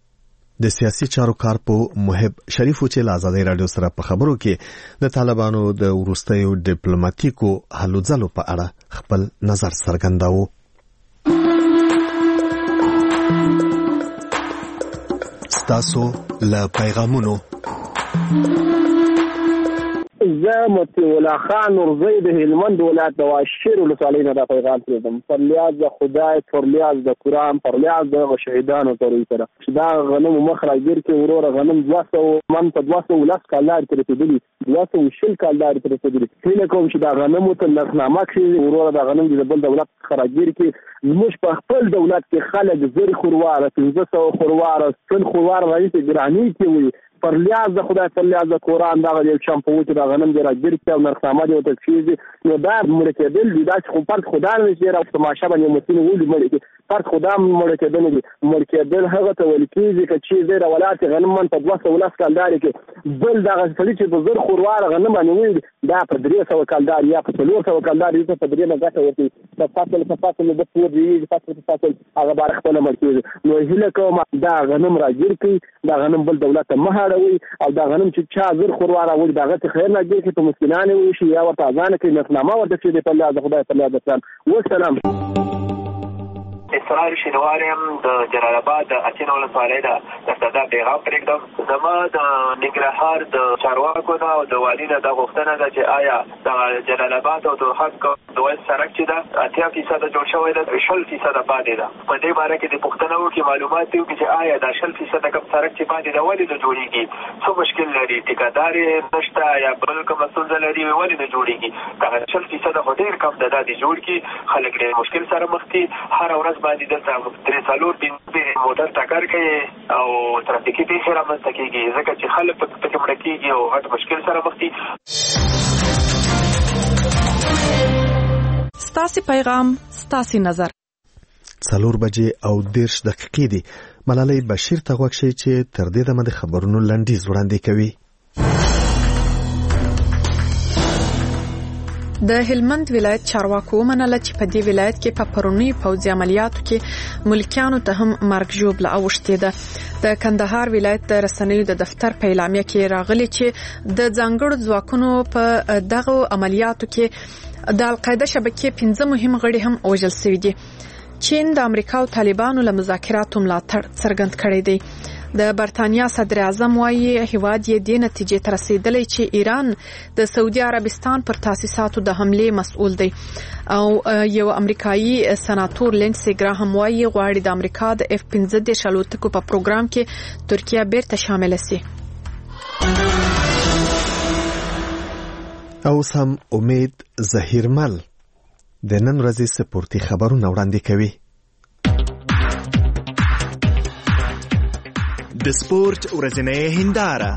د سیاسي چارو کارپو محب شریف چې له آزادۍ رادیو سره په خبرو کې د طالبانو د وروستیو ډیپلوماټیکو هلو ځلو په اړه خپل نظر څرګنداوه. ستاسو له پیغامونو زه مطیع الله خان نورزی د هلمند ولایت د واشیر ولسوالۍ نه دا پیغام پرېږدم پر لیاز د خدای، پر لیاز د قرآن، پر لیاز د هغو شهیدانو تروي سره چې دا غنمو مخ راګیر کې وروره غنم دوه سوه من په دوه سوه لس کال لارې ترې رسېدلي، دوه سوه شل کال لارې ترې رسېدلي. هیله کوم چې دا غنمو ته نرخنامه کړي وروره دا غنم د بل دولت څخه راګیر کړي. زموږ په خپل دولت کې خلک زر خورواره، پنځه سوه خورواره، سل خورواره رئیس ګراني کې وي. پر لیاز د خدای، پر لیاز د قرآن دغه یو چمپو چې دا غنم دی راګیر کړي او نرخنامه دی ورته کېږي، نو دا مړه کېدل دي. دا چې خو فرد خدا نه شي را په تماشه باندې مسلې ولي مړه کړي، فرد خدا مړه کېدل دي. مړه کېدل هغه ته ویل کېږي که چې دی د ولایت غنم من په دوه سوه لس کالدارې کې بل دغه سړي چې په زر خورواره غنم باندې وي دا په درې سوه کالدار یا په څلور سوه کالدار ته په درې نه ګټه ورکوي، په فصل په فصل د پور دی فصل په فصل هغه بار خپله مړ کېږي. نو هیله کوم دا غنم راګیر کړي، دا غنم بل دولت ته مه هړوي او دا غنم چې چا زر خورواره وي د هغه څه خیر نه کېږي په مسکینانې وشي یا ورته اذانه کوي، نرخنامه ورته کړي په لیاز د خدای، په لیاز د قرآن. والسلام. اسرار شینواریم د جلال آباد د اتین ولسوالۍ ده درته دا پیغام پرېږدم. زما د ننګرهار د چارواکو نه او د والي نه دا غوښتنه ده چې آیا د جلال آباد او د حق د وایس سړک چې ده اتیا فیصده جوړ شوی ده شل فیصده پاتې ده. په دې باره کې د پوښتنه وکړي معلومات دي چې آیا دا شل فیصده کوم سړک چې پاتې ده ولې نه جوړېږي، څه مشکل لري، ټیکادار یې نشته یا بل کومه ستونزه لري ولې نه جوړېږي. دغه شل فیصده خو ډېر کم ده، دا دې جوړ کړي. خلک ډېر مشکل سره مخ دي، هره ورځ باندې دلته درې څلور پنځه موټر ټکر کوي او ترافیکي پیښې رامنځته کېږي ځکه چې خلک پکې مړه کېږي او غټ مشکل سره مخ دي. ستاسې پیغام ستاسې نظر. څلور بجې او دېرش دقیقې دي. ملالۍ بشیر ته غوږ شئ چې تر دې دمه د خبرونو لنډیز وړاندې کوي. د هلمند ولایت چارواکو ومنله چې په دې ولایت کې په پرونیو پوځي عملیاتو کې ملکیانو ته هم مرګ ژوبله اوښتې ده. د کندهار ولایت د رسنیو د دفتر په اعلامیه کې راغلي چې د ځانګړو ځواکونو په دغو عملیاتو کې د القاعده شبکې پنځه مهم غړي هم وژل شوي دي. چین د امریکا او طالبانو له مذاکراتو ملاتړ څرګند کړی دی. د برتانیا صدر اعظم وايي هیواد یې د نتیجې ته رسیدلی چې ایران د سعودي عربستان پر تاسیساتو د حملې مسؤل دی او یو امریکایي سناتور لینډسي ګراهم وايي غواړي د امریکا د اف پنځه دېرش الوتکو په پروګرام کې ترکیه بیرته شامل شي. اوس هم امید ظهیرمل د نن ورځې سپورتي خبرونه وړاندې کوي. د سپورت ورځنۍ هنداره.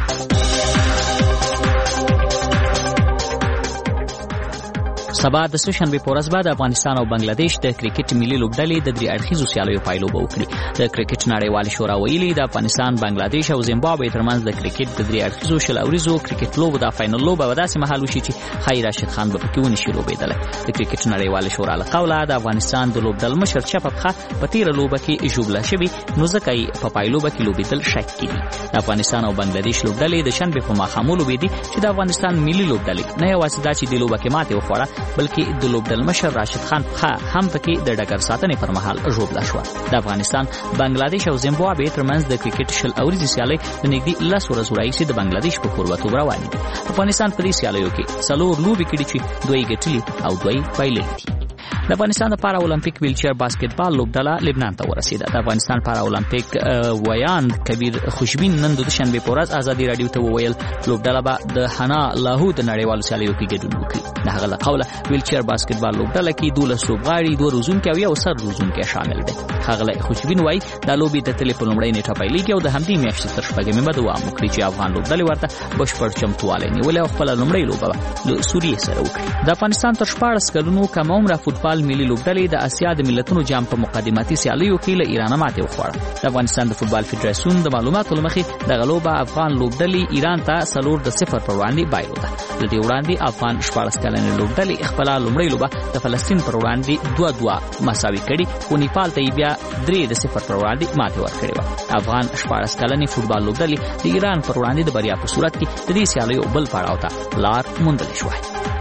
سبا د سوشنبه په ورځ بعد افغانستان او بنگلاديش د کرکټ ملي لوبډلې د درې اړخیزو سیالیو پایلوبه وکړي. د کرکټ نړیوال شورا ویلي د افغانستان، بنگلاديش او زیمبابوې ترمنځ د کرکټ د درې اړخیزو شل اوریزو کرکټ لوبو د فائنل لوبه به داسې مهال وشي چې خیر راشد خان به پکې ونشي لوبېدلی. د کرکټ نړیوال شورا له قوله د افغانستان د لوبډل مشر چپپخه په تیره لوبه کې ژوبله شوي نو ځکه یې په پایلوبه کې لوبېدل شک کړي. د افغانستان او بنگلاديش لوبډلې د شنبې په ماښام لوبېدي چې د افغانستان ملي لوبډلې نه یوازې دا چې د لوبه کې ماتې وخوړه بلکې د لوبډل مشر راشد خان خا هم پکې د ډګر ساتنې پر مهال ژوبله شو. د افغانستان، بنگلاديش او زیمبابوې ترمنځ د کرکټ شل اوریزې سیالۍ د نږدې لس ورځو راهیسې د بنگلاديش په کوربتوب روانې دي. افغانستان په دې سیالیو کې څلور لوبې کړي چې دوی ګټلي او دوی بایللي دي. د افغانستان د پارا اولمپیک ویلچر باسکټبال لوبډله لبنان ته ورسیده. د افغانستان پارا اولمپیک ویاند کبیر خوشبین نن د شنبه په ورځ ازادي رادیو ته وویل لوبډله به د حنا لاهو د نړیوالو سیالیو کې ګډون وکړي. د هغه له قوله ویلچر باسکټبال لوبډله کې دولس لوبغاړي، دوه روزونکي او یو سر روزونکي شامل دي. هغه خوشبین وایي د لوبې د تلې په لومړۍ نیټه پیلېږي او د همدې میاشتې تر شپږمې به دوام وکړي چې افغان لوبډلې ورته بشپړ چمتووالی نیولی او خپله لومړۍ لوبه به له سوریې سره وکړي. د افغانستان تر شپاړس کلونو کم عمره فوټبال ملي لوبډلې د اسیا د ملتونو جام په مقدماتي سیالیو کې له ایران ماتې وخوړه. د افغانستان د فوټبال فدراسیون د معلوماتو له مخې دغه لوبه افغان لوبډلې ایران ته څلور د صفر پر وړاندې بایلوده. له دې وړاندې افغان شپاړس کلنې لوبډلې خپله لومړۍ لوبه د فلسطین پر وړاندې دوه دوه مساوي کړي خو نیپال ته یې بیا درې د صفر پر وړاندې ماتې ورکړې وه. افغان شپاړس کلنې فوټبال لوبډلې د ایران پر وړاندې د بریا په صورت کې د دې سیالیو بل پړاو ته لار موندلی شوه.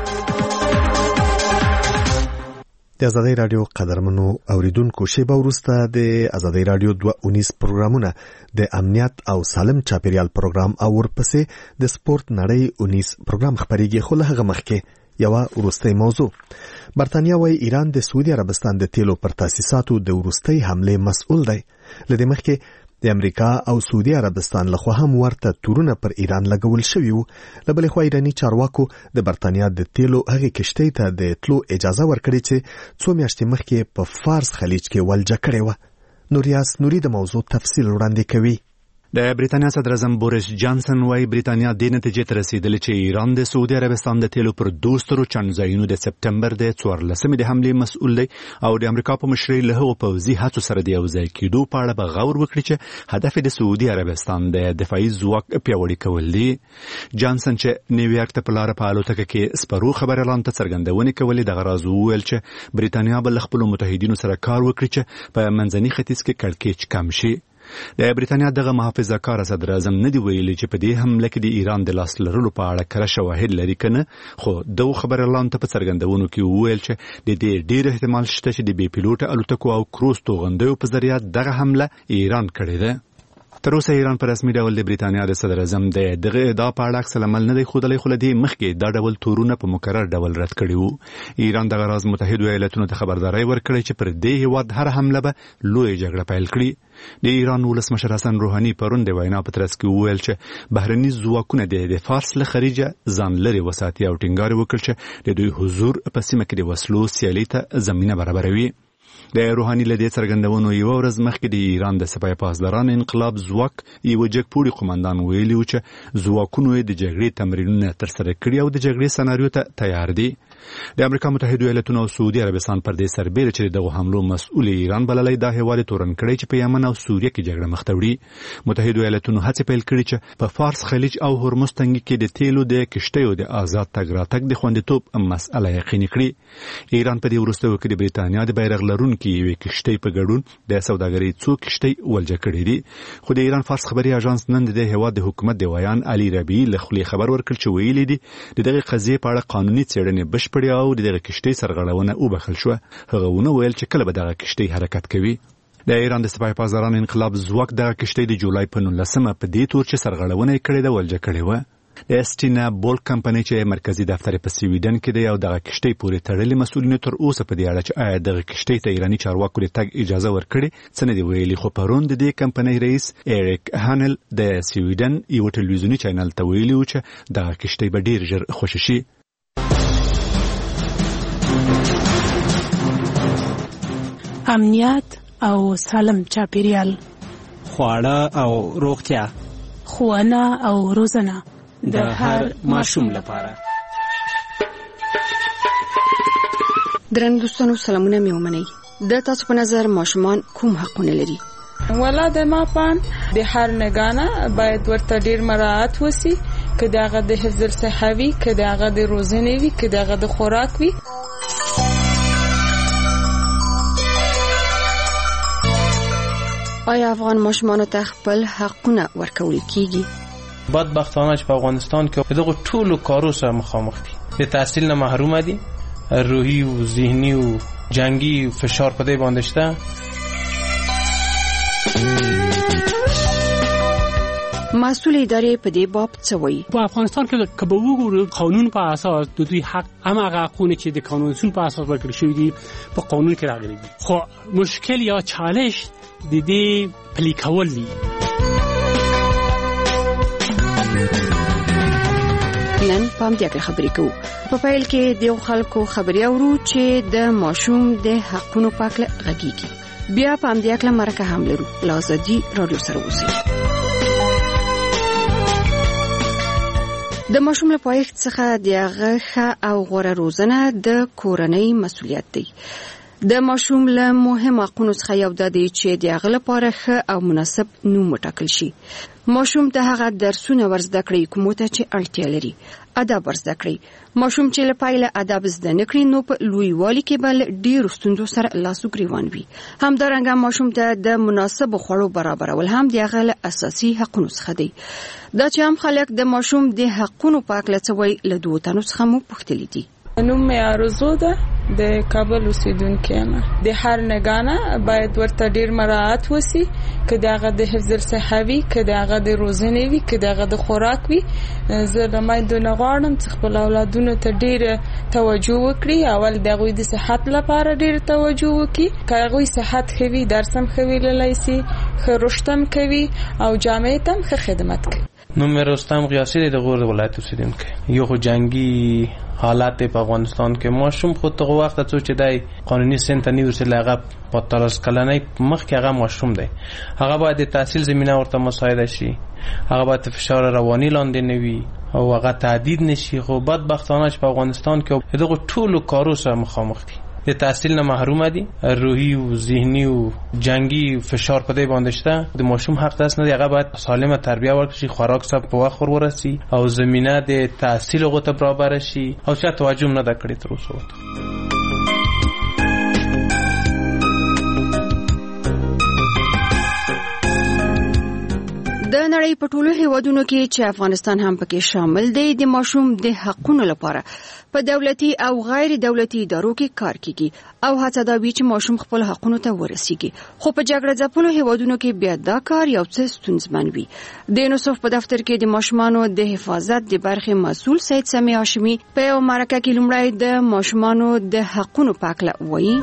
د ازادي رادیو قدرمنو اوریدونکو شیبه وروسته د ازادي رادیو دوه اونیز پروګرامونه د امنیت او سالم چاپیریال پروګرام او ورپسې د سپورت نړۍ اونیز پروګرام خبرېږي. خو له هغه مخکې یوه وروستۍ موضوع. برتانیا وايي ایران د سعودي عربستان د تیلو پر تاسیساتو د وروستۍ حملې مسؤل دی. له دې مخکې د امریکا او سعودي عربستان لخوا هم ورته تورونه پر ایران لګول شوي وو. له بلې خوا ایراني چارواکو د برتانیا د تیلو هغې کشتۍ ته د تلو اجازه ورکړې چې څو میاشتې مخکې په فارس خلیج کې ولجه کړې وه. نوریاس نوري د موضوع تفصیل وړاندې کوي. د بریتانیا صدر اعظم بوریس جانسن وايي بریتانیا د نتیجې ته رسیدلې چې ایران د سعودي عربستان د تیلو پر دوه سترو چانځایونو د سپتمبر د څوارلسمې د حملې مسؤل دی او د امریکا په مشرۍ له هغو پوځي هڅو سره د یوځای کېدو په اړه به غور وکړي چې هدف د سعودي عربستان د دفاعي ځواک پیاوړي کول دي. جانسن چې نیویارک ته په لاره په الوتکه کې سپرو خبر اعلان ته څرګندونې کولې دغه راز وویل چې بریتانیا به له خپلو متحدینو سره کار وکړي چې په منځني ختیځ کې کړکېچ کم شي. د برېټانیا دغه محافظه‌کار صدر اعظم نه دی ویلي چې په دې حمله کې د ایران د لاس لرلو په اړه کره شواهد لري کنه، خو دغه خبر اعلان ته په څرګندونو کې وویل چې د دې ډېر احتمال شته چې د بې پیلوټه الوتکو او کروز توغندیو په ذریعه دغه حمله ایران کړې ده. تر اوسه ایران په رسمي ډول د برېټانیا د صدر اعظم د دغه ادعا په اړه عکس العمل نه دی ښودلی، خو له دې مخکې دا ډول تورونه په مکرر ډول رد کړي وو. ایران دغه راز متحدو ایالتونو ته خبرداری ورکړی چې پر دې هیواد هر حمله به لویه جګړه پیل کړي. د ایران ولسمشر حسن روحاني پرون د وینا په ترڅ کې وویل چې بهرني ځواکونه د فارس له خلیجه ځان لرې وساتي او ټینګار وکړ چې د دوی حضور په سیمه کې د وسلو سیالۍ ته زمینه برابروي. د روحاني له دې څرګندونو یوه ورځ مخکې د ایران د سپاه پاسداران انقلاب ځواک یو جګپوړي قومندان ویلي و چې ځواکونو د جګړې تمرینونه ترسره کړي او د جګړې سناریو ته تیار دي. د امریکا متحده ایالتونو او سعودي عربستان پر دې سربېره چې دغه حملو مسؤل ایران بللی دا هیواد تورن کړی چې په یمن او سوریه کې جګړه مخ ته وړي. متحده ایالتونو هڅې پیل کړي چې په فارس خلیج او هرمز تنګي کې د تیلو د کشتیو د آزاد تګ راتګ د خوندیتوب مسأله یقیني کړي. ایران په دې وروستیو کې د برېټانیا د بیرغ لرونکي یوې کشتۍ په ګډون د سوداګرۍ څو کشتۍ ولجه کړي دي. خو د ایران فارس خبري اژانس نن د هیواد د حکومت د ویان علي ربیعي له خولې خبر ورکړ چې ویلي دي د دغه قضیې په اړه قانوني څېړنې بشپړې او د دغه کشتۍ سرغړونه وبخښل شوه. هغه ونه ویل چې کله به دغه کشتۍ حرکت کوي. د ایران د سپاه پاسداران انقلاب ځواک دغه کشتۍ د جولای په نولسمه په دې تور چې سرغړونه یې کړې ده ولجه کړې وه. د اسټینا بول کمپنۍ چې مرکزی دفتر په سویډن کې دی او دغه کشتۍ پورې تړلې مسؤلینو تر اوسه په دې اړه چې آیا دغه کشتۍ ته ایراني چارواکو د تګ اجازه ورکړې څه نه دی ویلي. خو پرون د دې کمپنۍ رئیس ایریک هانل د سویډن یو ټلویزیوني چینل ته ویلي و چې دغه کشتۍ به ډیر ژر خوشی شي. امنیت او سالم چاپیریال، خواړه او روغتیا، ښوونه او روزنه د هر ماشوم لپاره. درنو دوستانو سلامونه مې ومنئ. د تاسو په نظر ماشومان کوم حقونه لري؟ ولا د ماپان د هر نگانه باید ورته ډیر مراعات وسی، که دغه د حفظ الصحه وي، که دغه د روزنې وي، که دغه د خوراک وي. آیا افغان ماشومانو ته خپل حقونه ورکول کیږي؟ بدبختانه چې په افغانستان کې دغه ټولو کارو سره مخامخ دي. د تحصیل نه محروم دي، روحي او ذهني او جنگي فشار په دې باندې شته. مسؤل ادارې په دې باب څه وایي؟ په افغانستان کې که به وګورو قانون په اساس د دوی حق هماغه حقونه چې د قانون په اساس ورکړل شوي دي په قانون کې راغلي دي، خو مشکل یا چالش د دې پلي کول دي. نن په همدې کې خبرې کوو. په پیل کې د خلکو خبرې اورو چې د ماشوم د حقونو په اړه غږیږي. بیا په همدې کې مرکه هم لرو. لازدي رادیو سره اوسئ. د ماشوم له پایښت څخه د هغه ښه او غوره روزنه د کورنۍ مسؤلیت دی. د ماشوم له مهم حقونو څخه یو د دې چې د هغه لپاره ښه او مناسب نوم وټاکل شي. ماشوم ته هغه درسونه ورزده کړئ کوم ته چې اړتیا لري. ادب ورزده کړئ. ماشوم چې له پایله ادب زده نه کړي نو په لویوالي کې بل ډیر ستونزو سره لاس وګریوان وي. همدارنګه ماشوم ته د مناسب خوړو برابرول هم د هغه اساسي حقونو څخه دی. دا چې هم خلک د ماشوم د حقونو په اړه څه وایي له دوه تنو څخه مو پوښتلي دي. نوم مې آرزو ده، د کابل اوسیدونکې یم. د هر نگانه باید ورته ډیر مراعات وسی، که دغه د حفظ الصحه وي، که دغه د روزنې وي، که دغه د خوراک وي. زه د میندو نه غواړم چې خپل اولادونو ته ډیر توجه وکړي. اول د هغوی د صحت لپاره ډیر توجه وکړي. که هغوی صحت ښه وي درس هم ښه ویلی سي، ښه رشد هم کوي او جامعې ته هم ښه خدمت کوي. نوم مې رستم غیاثي دی، د غور ولایت اوسیدونکی. یو خو جنگي حالات په افغانستان کې ماشوم خو ته وخت ته چې دای قانوني سن ته نیو سره هغه په تلس کلنۍ مخ کې هغه ماشوم دی. هغه باید د تحصیل زمينه ورته مساعده شي، هغه باید فشار رواني لاندې نه وي او هغه تعدید نشي. خو بدبختانه چې په افغانستان کې دغه ټولو کارو سره مخامخ دي. د تحصیل نه محروم دي، روحي او ذهني او جنگي فشار په دې باندې شته. د ماشوم حق داس نه دی، هغه باید سالمه تربیه ورکړي، خوراک سب په وخت ورسي او زمينه د تحصیل غوته برابر شي او چې توجه نه دا کړی تر اوسه. د نړۍ په ټولو هیوادونو کې چې افغانستان هم پکې شامل دی د ماشوم د حقوقو لپاره په دولتي او غیر دولتي ادارو کې کار کیږي او هڅه دا وی چې ماشوم خپل حقوقو ته ورسیږي. خو په جګړه ځپلو هیوادونو کې بیا دا کار یو څه ستونزمن وي. د یونیسف په دفتر کې د ماشومانو د حفاظت د برخې مسؤل سید سمی هاشمي په یو مرکه کې لومړی د ماشومانو د حقوقو په اړه وایي.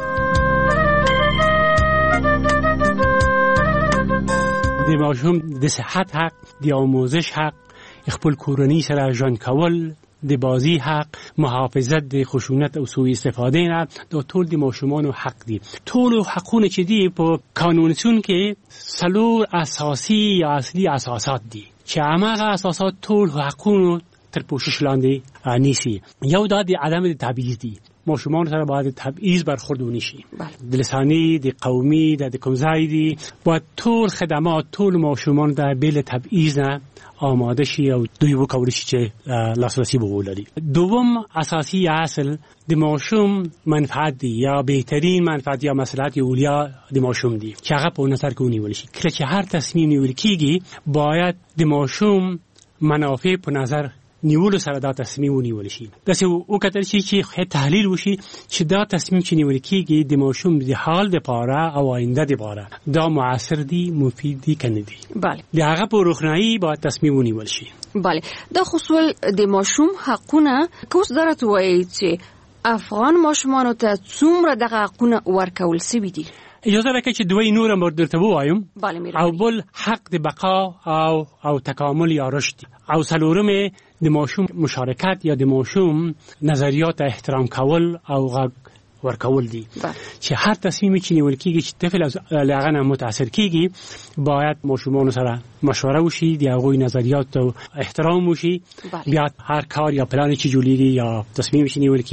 د ماشوم د صحت حق، د آموزش حق، خپل کورنۍ سره ژوند کول، د بازی حق، محافظت د خشونت او سوء استفاده نه، دا ټول د ماشومانو حق دي. ټول حقونه چې دي په قانونسون کې څلور اساسي یا اصلي اساسات دي چې هغه اساسات ټول حقونه تر پوښښ لاندې نیسي. یو دا د عدم تبعیض دي، ماشومان سره باید تبعیض برخورد ونشي. د لسانی، د قومي، د کوم ځای دي باید ټول خدمات ټول ماشومان د بل تبعیض نه آماده شي او دوی وکولای شي چې لاسرسی ولري. دوم اساسي اصل د ماشوم منفعت دی یا بهترین منفعت یا مصلحت اولیا د ماشوم دی چې هغه په نظر کې ونیول شي. کله چې هر تصمیم نیول کیږي باید د ماشوم منافع په نظر نیول سره دا تصمیم ونیول شي. داسې وکتل شي چې تحلیل وشي چې دا تصمیم چې نیول کیږي د ماشوم د حال د پاره او آینده د پاره دا موثر دی، مفید دی کنه دی. بله. د هغه په روښنايي باید تصمیم ونیول شي. بله. دا خصوص د ماشوم حقونه کوس درته وایي چې افغان ماشومانو ته څومره دغه حقونه ورکول شوي دي. اجازه راکړئ چې دوی نور هم درته ووایم. او بل حق د بقا او او تکامل یا رشد او څلورم د ماشوم مشارکت یا د ماشوم نظریات احترام کول او غږ ورکول دي. چې هر تصمیمی چې نیول کیږي چې طفل از هغه نه متاثر کیږي باید ماشومان سره مشوره وشي، د هغوی نظریات او احترام وشي. بیا هر کار یا پلان چې جوړیږي یا تصمیمی چې نیول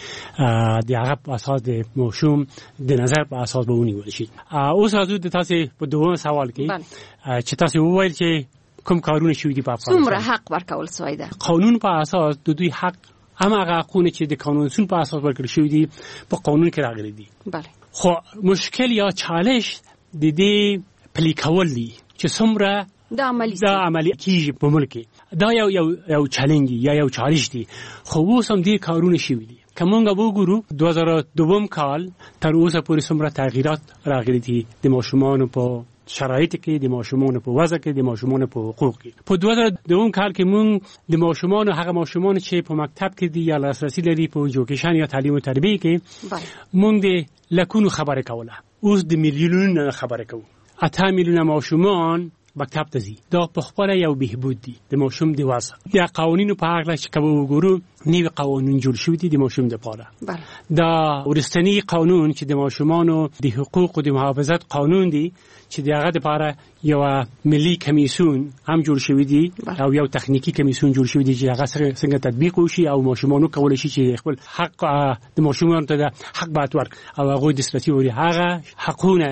کیږي د هغه په اساس د ماشوم د نظر په اساس به ونیول شي. اوس راځو د تاسو په دوه سوال کې چې تاسو وویل چې کوم کارونه شوي دي په افغانستان. څومره حق ورکول شوی ده؟ قانون په اساس د دوی حق اما هغه حقونه چې د قانونسون په اساس ورکړل شوی دي په قانون کې راغلي دي. بله. خو مشکل یا چالش د دې پلي کول دي چې څومره د عملی د عملی کیږي په ملک. دا یو یو یو چالش یا یو چالش دی. خو اوس هم دې کارونه شوي دي. کومه وګورو دوه هزار دوه کال تر اوسه پورې څومره تغییرات راغلي دي د ماشومان په شرایط کې، د ماشومان په وضع کې، د ماشومان په حقوق کې. په دوه هزار دوه کال کې مونږ د ماشومان هغه ماشومان چې په مکتب کې دي یا لاسرسي لري په ایجوکیشن یا تعلیم او تربیه کې مونږ د لکونو خبره کوله. اوس د میلیونونو خبره کوو. اته میلیونه ماشومان مکتب ته ځي. دا په خپل یو بهبود دي د ماشوم د وضع. د قوانینو په اړه چې کوم وګورو نوی قوانین جوړ شوي دي د ماشوم لپاره. دا ورستنی قانون چې د ماشومانو د حقوقو د محافظت قانون دی چې دغه لپاره یو ملي کمیسیون هم جوړ شوی دی او یو تخنیکی کمیسیون جوړ شوی دی چې هغه څنګه تطبیق وشي او ماشومانو کولای شي چې خپل حق د ماشومانو ته حق باتور او هغه د دسترسی وری هغه حقونه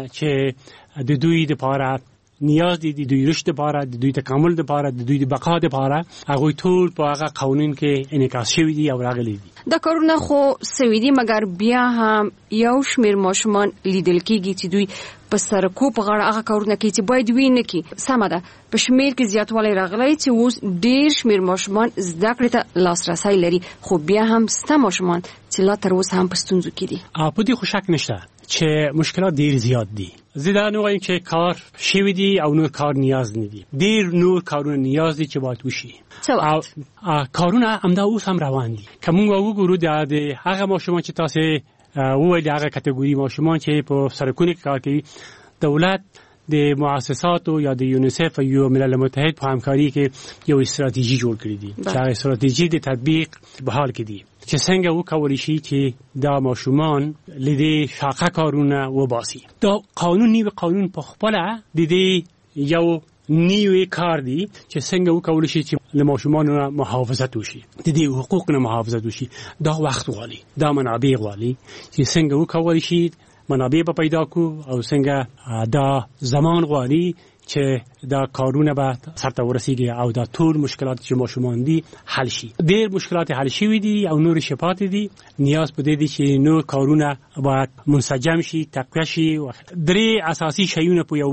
چې د دوی لپاره نیاز دي، د دوی رشد لپاره، د دوی تکامل لپاره، د دوی د بقا لپاره هغه ټول په هغه قانون کې انعکاس شوی دي او راغلي دي. دا کارونه خو سوي دي مګر بیا هم یو شمیر ماشومان لیدل کېږي چې دوی په سرکو په غاړه هغه کارونه کوي چې باید وي نه کړي. سمه ده، په شمیر کې زیاتوالی راغلی چې اوس ډېر شمیر ماشومان زده کړې ته لاسرسی لري، خو بیا هم سته ماشومان چې لا تر اوسه هم په ستونزو کې دي. په دې خو شک نشته چې مشکلات ډېر زیات دي. زه دا نه وایم چې کار شوي دي او نور کار نیاز نه دي. ډېر نور کارونه نیاز دي چې باید وشي. او کارونه همدا اوس هم روان دي. که موږ وګورو د هغه ماشومان چې تاسو وویل هغه کټګوري ماشومان چې په سرکونو کې کار کوي، دولت د مؤسساتو یا د یونیسف یا ملل متحد په همکاري کې یو استراتیژي جوړ کړې دي چې هغه استراتیژي د تطبیق په حال کې دي چې څنګه وکولای شي چې دا ماشومان لدې شاقه کارونه وباسي. دا قانون نیو قانون په خپل د دې یو نیوی کار دی چې څنګه وکولای شي چې له ماشومانو محافظت وشي، د دې حقوقو نه محافظت وشي. دا وخت غواړي، دا منابع غواړي چې څنګه وکولای شي منابع به پیدا کو او څنګه دا زمان غواړي چې دا کارونه به سرته ورسیږي او دا ټول مشکلات چې ماشومان دي حل شي. ډېر مشکلات حل شوي دي او نور شفات دي. نیاز په دې دي چې نور کارونه باید منسجم شي، تقویه شي. درې اساسي شیونه په یو ملک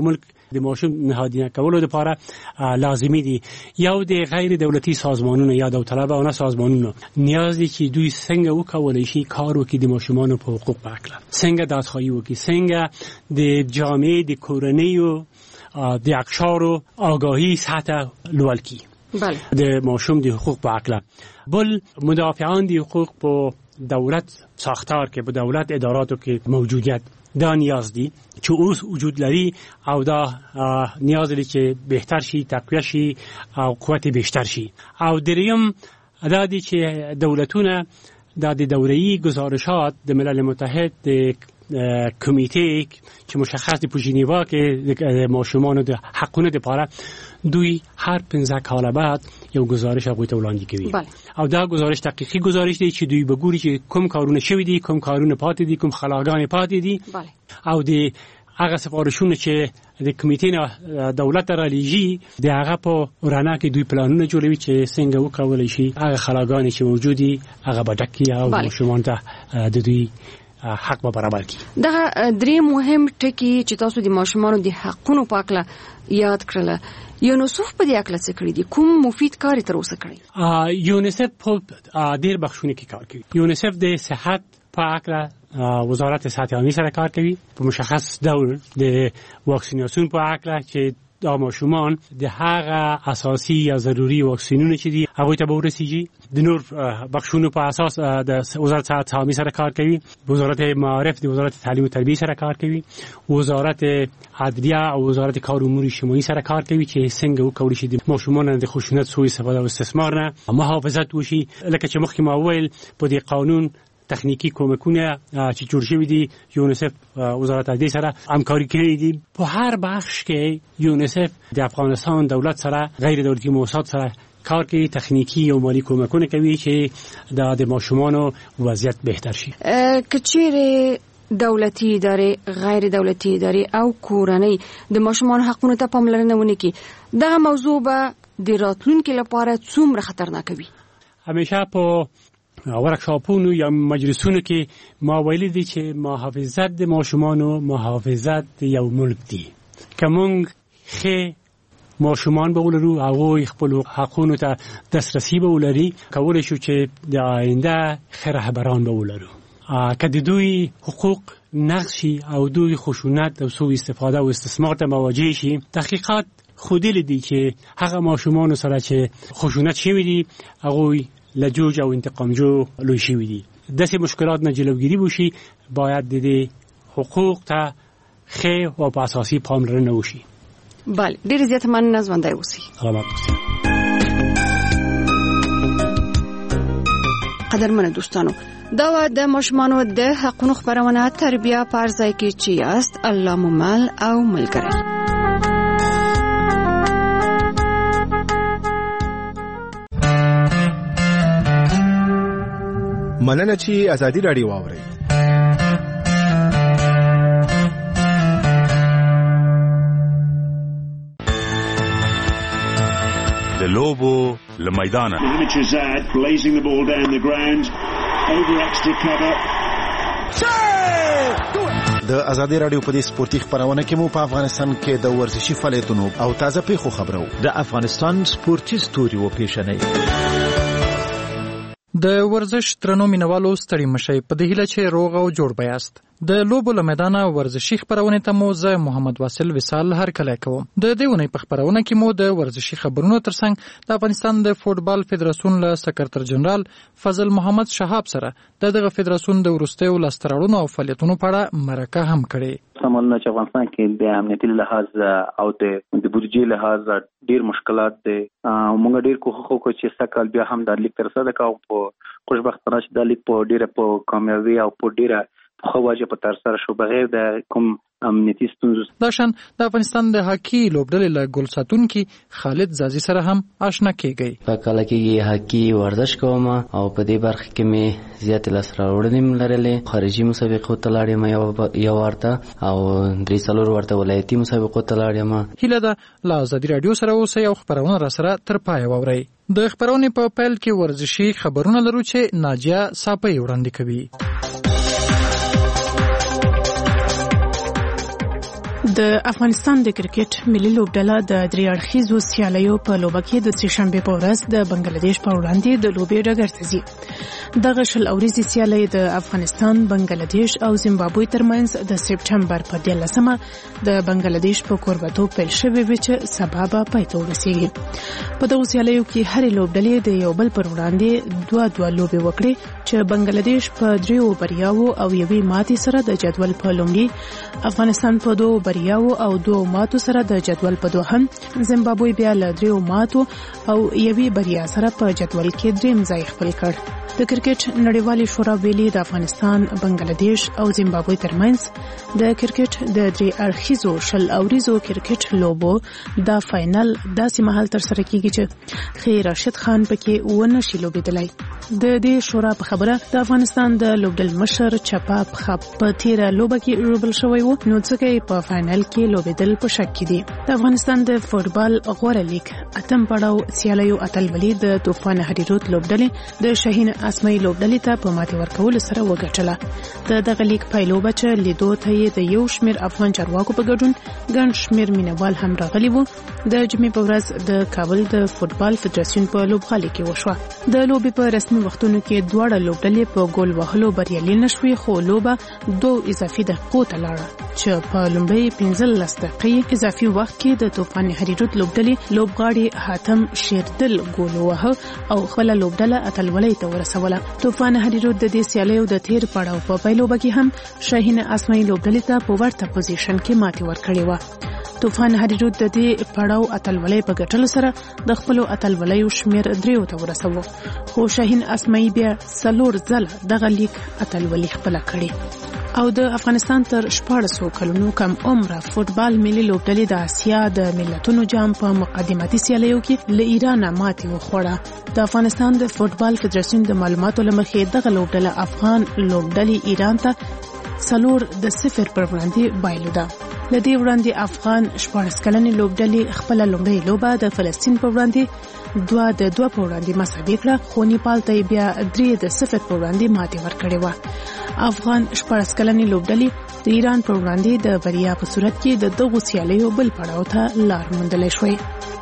د ماشوم نهادینه کولو لپاره لازمي دي. یو د غیر دولتي سازمانونو یا داوطلبانه سازمانونو نیاز دي چې دوی څنګه وکولای شي کار وکړي د ماشومانو په حقوق په اړه، څنګه دادخواهی وکړي، څنګه د جامعې د کورنیو د اقشارو آگاهی سطح لوړ کړي. بله. د ماشوم د حقوق په اړه. بل مدافعان د حقوق په دولت ساختار کې په دولت اداراتو کې موجودیت دا نیاز دي چې اوس وجود لري او دا نیاز لري چې بهتر شي، تقویه شي او قوت بیشتر شي. او دریم دا دي چې دولتونه د دوره‌ای گزارشات د ملل متحد د کمیته چې مشخص دی په ژنیوا کې د ماشومانو د حقونو لپاره دوی هر پنځه کال بعد یو گزارش هغوی ته وړاندې کوي. بله. او دا گزارش دقیقی گزارش دی چې دوی بګوري چې کوم کارونه شوي دي، کوم کارونه پاتې دي، کوم خلاګانې پاتې دي. بله. او د هغه سفارشونه چې د کمیټې نه دولت را لیږي د هغه په ورانه کې دوی پلانونه جوړوي چې څنګه وکولای شي هغه خلاګانې چې موجودي هغه به ډک کړي او ماشومان ته د دوی حق به برابر کړي. دا درې مهم ټکي چې تاسو د ماشومانو د حقونو په اړه یاد کړل. یونیسف په دې اړه څه کړی دي؟ کوم مفید کار تر اوسه کړی؟ یونیسف په ډیر بخښونه کې کار کوي. یونیسف د صحت په اړه وزارت صحت عامه سره کار کوي په مشخص ډول د واکسیناسیون په اړه چې دا ماشومان د هغه اساسي یا ضروري واکسینونه چې دي هغه ته به ورسیږي. د نور بخښونو په اساس د وزارت صحت عامه سره کار کوي، وزارت معارف د وزارت تعلیم او تربیه سره کار کوي، وزارت عدلیه او وزارت کار امور اجتماعي سره کار کوي چې څنګه وکړي چې د ماشومان د خشونت، سوء استفاده او استثمار نه محافظت وشي. لکه چې مخکې ما وویل په دې قانون تخنیکی کومکونه چې جوړ شوي دي یونیسف وزارت عدلیه سره همکاري کړې دي. په هر بخش کې یونیسف د افغانستان دولت سره غیر دولتي مؤسسات سره کار کوي، تخنیکی او مالی کومکونه کوي چې د ماشومانو وضعیت بهتر شي. کچېره دولتي ادارې، غیر دولتي ادارې او کورنۍ د ماشومانو حقونو ته پاملرنه ونه کوي، دا موضوع به د راتلونکي لپاره څومره خطرناک وي؟ همیشه په ورکشاپونو یا مجلسونو کې ما ویلي دي چې محافظت د ماشومانو محافظت یو ملک دی. که موږ ښه ماشومان به ولرو، هغوی خپل حقونو ته دسترسی به ولري، کولی شو چې د آینده ښه رهبران به ولرو. که د دوی حقوق نقض شي او دوی خشونت او سوء استفاده او استثمار ته مواجه شي، تحقیقات ښودلي دي چې هغه ماشومانو سره چې خشونت شوي دي هغوی لجوج او انتقامجو لوی شوي دي. داسې مشکلات نه جلوگیری وشي، باید د دې حقوق ته ښه او په اساسي پاملرنه وشي. بله، ډېر زیات مننه، ژوندی اوسئ. سلامت اوسئ. قدرمنه دوستانو، دا د ماشومانو د حقونو خبرونه تربیه په ارزای کې چې یاست الله مو مل او ملګری. مننه چې ازادي راډیو واوري. د لوبو لمیدانه د ازادي راډیو په دې سپورتي خبرونه کې مو په افغانستان کې د ورزشي فعالیتونو او تازه پیښو خبرو د افغانستان سپورتي ستوري و پیښنې. د ورزش ترنو مینوالو ستړي مشي په دې هیله چې روغ او جوړ بیاست. د لوبو له میدانه ورزشي خبرونه ته مو زه محمد واصل وصال هر کله کوم. د دې ونې په خبرونه کې مو د ورزشي خبرونو ترڅنګ د افغانستان د فوتبال فدراسیون له سکرټر جنرال فضل محمد شهاب سره د دغه فدراسیون د ورستیو لاستراړونو او فعالیتونو په اړه مرکه هم کړې. سمالونه چې افغانستان کې د امنیتي لحاظ او د بودیجې لحاظ ډیر مشکلات دي. موږ ډیر کوښښ وکړو چې سکهال بیا هم د لیک تر څنګ کاو په خوشبختانه چې د لیک په ډیره په کامیابی او په ډیره خو واجب په تر سره شو بغیر د کوم امنیتي ستونزو. دا شان د افغانستان د هاکی لوبډلې له ګول ساتونکي خالد زازي سره هم آشنا کیږي. په کله کې هاکی ورزش کوم او په دې برخه کې مې زیات لاس راوړنې لرلې. خارجي مسابقو ته لاړم یو یو ورته او درې څلور ورته ولایتي مسابقو ته لاړم. هیله ده لا ازادي رادیو سره اوسه یو خبرونه را سره تر پای ووري. د خبرونې په پیل کې ورزشي خبرونه لرو چې ناجیه صاپي وړاندې کوي. د افغانستان د کرکټ ملي لوبډله د درې اړخیزو سیالیو په لوبه کې د سهشنبه په ورځ د بنگلاديش په وړاندې د لوبې ډګر ته ځي. دغه شل اوريزي سیالي د افغانستان، بنگلاديش او زیمبابوې ترمنځ د سپټمبر په دیارلسمه د بنگلاديش په کوربتوب پیل شوې وي چې سبا به پای ته ورسیږي. په دغو سیالیو کې هرې لوبډلې د یو بل پر وړاندې دوه دوه لوبې وکړې چې بنگلاديش په دریو بریاوو او یوې ماتې سره د جدول په لومړي، افغانستان په دوه بریاو او دوه ماتو سره د جدول په دوهم، زیمبابوې بیا له دریو ماتو او یوې بریا سره په جدول کې دریم ځای خپل کړ. د کرکټ نړیوالې شورا ویلي د افغانستان، بنگلاديش او زیمبابوې ترمنځ د کرکټ د درې اړخیزو شل اوریزو کرکټ لوبو دا فائنل داسې مهال تر سره کیږي چې خیر راشد خان پکې ونه شي لوبېدلی. د دې شورا په خبره د افغانستان د لوبډل مشر چپاپ خپ په تیره لوبه کې ژوبل شوی و، نو ځکه په فائنل کې لوبېدل په شک کې دي. د افغانستان د فوټبال غوره لیګ اتم پړاو سیالیو اتلولي د طوفان هریروت لوبډلې د شاهین اسماعیل لوبډلې ته په ماتې ورکولو سره وګټله. د دغه لیګ پایلوبه چې لیدو ته یې د یو شمېر افغان چارواکو په ګډون ګڼ شمېر مینوال هم راغلي وو. د جمعې په ورځ د کابل د فوټبال فدراسیون په لوبغالي کې وشوه. د لوبې په رسمي وختونو کې دواړه لوبډلې په ګول وهلو بریالي نشوي، خو لوبه دوه اضافي دقیقو ته لاړه چې په لومړۍ پنځلس دقیقې اضافي وخت کې د طوفان هریروت لوبډلې لوبغاړي حاتم شیردل ګول وهه او خپل لوبډله اتلولۍ ته ورسوله. طوفان هریروت د دې سیالیو د تیر پړاو په پیلوبه کې هم شاهین اسماعیل لوبډلې ته په ورته پوزیشن کې ماتې ورکړې و. طوفان هریروت د دې پړاو اتلولۍ په ګټلو سره د خپل اتلولیو شمیر دریو ته ورسوه، خو شاهین اسماعیل بیا څلور ځله دغه لیګ اتلولي خپل کړي. او د افغانستان تر شپاړسو کلونو کم عمره فوټبال ملي لوبډلې د اسیا د ملتونو جام په مقدماتي سیالیو کې له ایران ماتې وخوړه. د افغانستان د فوټبال فدراسیون د معلوماتو لمخې دغه لوبډله افغان لوبډلې ایران ته څلور د صفر پر وړاندې بایلوده. لدې وړاندې افغان شپاړس کلنې لوبډلې خپل لومړۍ لوبه د فلسطین پر وړاندې دوه د دوه پر وړاندې مساوي کړه، خو نیپال ته بیا درې د صفر پر وړاندې ماتې ورکړې وه. افغان شپاړس کلنې لوبډلې د ایران پر وړاندې د بریا په صورت کې د دغو سیالیو بل پړاو ته لار موندلی شوی.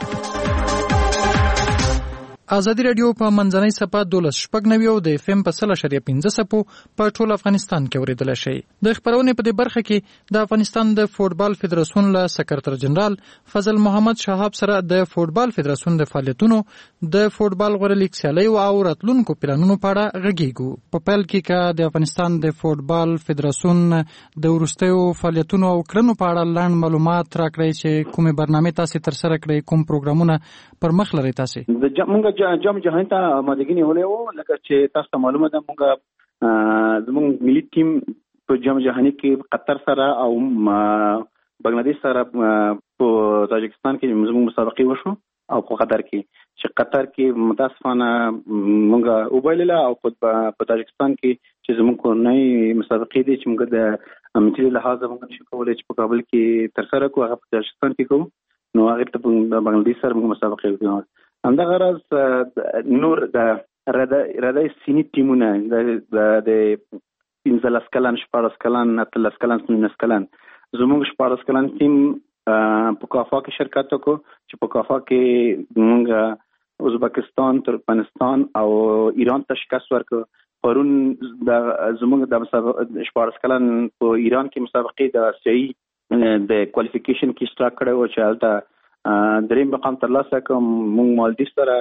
ازادي رادیو په منځنۍ صفه دولس شپږ نوي او د اف ام په سل اشاریه پنځه صفو په ټول افغانستان کې اوریدل شي. د خبرونې په دې برخه کې د افغانستان د فوټبال فدراسیون له سکرټر جنرال فضل محمد شهاب سره د فوټبال فدراسیون د فعالیتونو، د فوټبال غوړه لیګ سیالیو او راتلونکو پلانونو په اړه غږیږو. په پیل کې کا د افغانستان د فوټبال فدراسیون د ورستیو فعالیتونو او کړنو په اړه لاندې معلومات راکړئ چې کومه برنامه تاسو تر سره کړئ، کوم پروګرامونه پر مخ لري تاسو. جام جهانی ته آمادګي نیولې وو، لکه چې تاسو ته معلومه ده موږ زموږ ملي ټیم په جام جهانی کې قطر سره او بنگلاديش سره په تاجکستان کې زموږ مسابقه وشو او په قطر کې چې قطر کې متاسفانه موږ وبایلله او په تاجکستان کې چې زموږ کورنۍ مسابقه دي چې موږ د امنیتي لحاظ موږ نشو کولای چې په کابل کې تر سره کوو، هغه په تاجکستان کې کوو، نو هغه ته په بنگلاديش سره موږ مسابقه کوو. همدا غرض نور د راده سینی ټیمونه د پنځلس کلن، شپاړس کلن، اتلس کلن، نولس کلن، زموږ شپاړس کلن ټیم په کافا کې شرکت وکړو چې په کافا کې موږ ازبکستان، ترکمنستان او ایران ته شکست ورکړو. پرون د زموږ د شپاړس کلن په ایران کې مسابقې د آسیایي د کوالیفیکیشن کې اشتراک کړی و چې هلته دریم مقام ترلاسه کوم. موږ مالدیو سره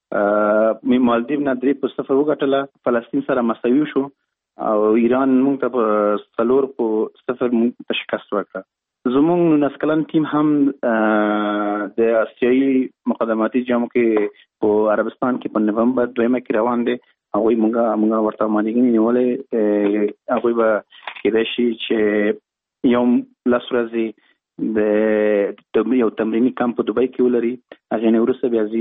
مالدیو نه درې په صفر وګټله، فلسطین سره مساوي شو او ایران موږ ته په څلور په صفر موږ ته شکست ورکړه. زموږ نولس کلن ټیم هم د آسیایي مقدماتي جام کې په عربستان کې په نومبر دویمه کې روان دي. هغوی موږ موږ ورته آمادګي نیولې، هغوی به کېدای شي چې یو لس ورځې د یو تمرینی کمپ په دوبۍ کې ولري، هغه نه وروسته بیا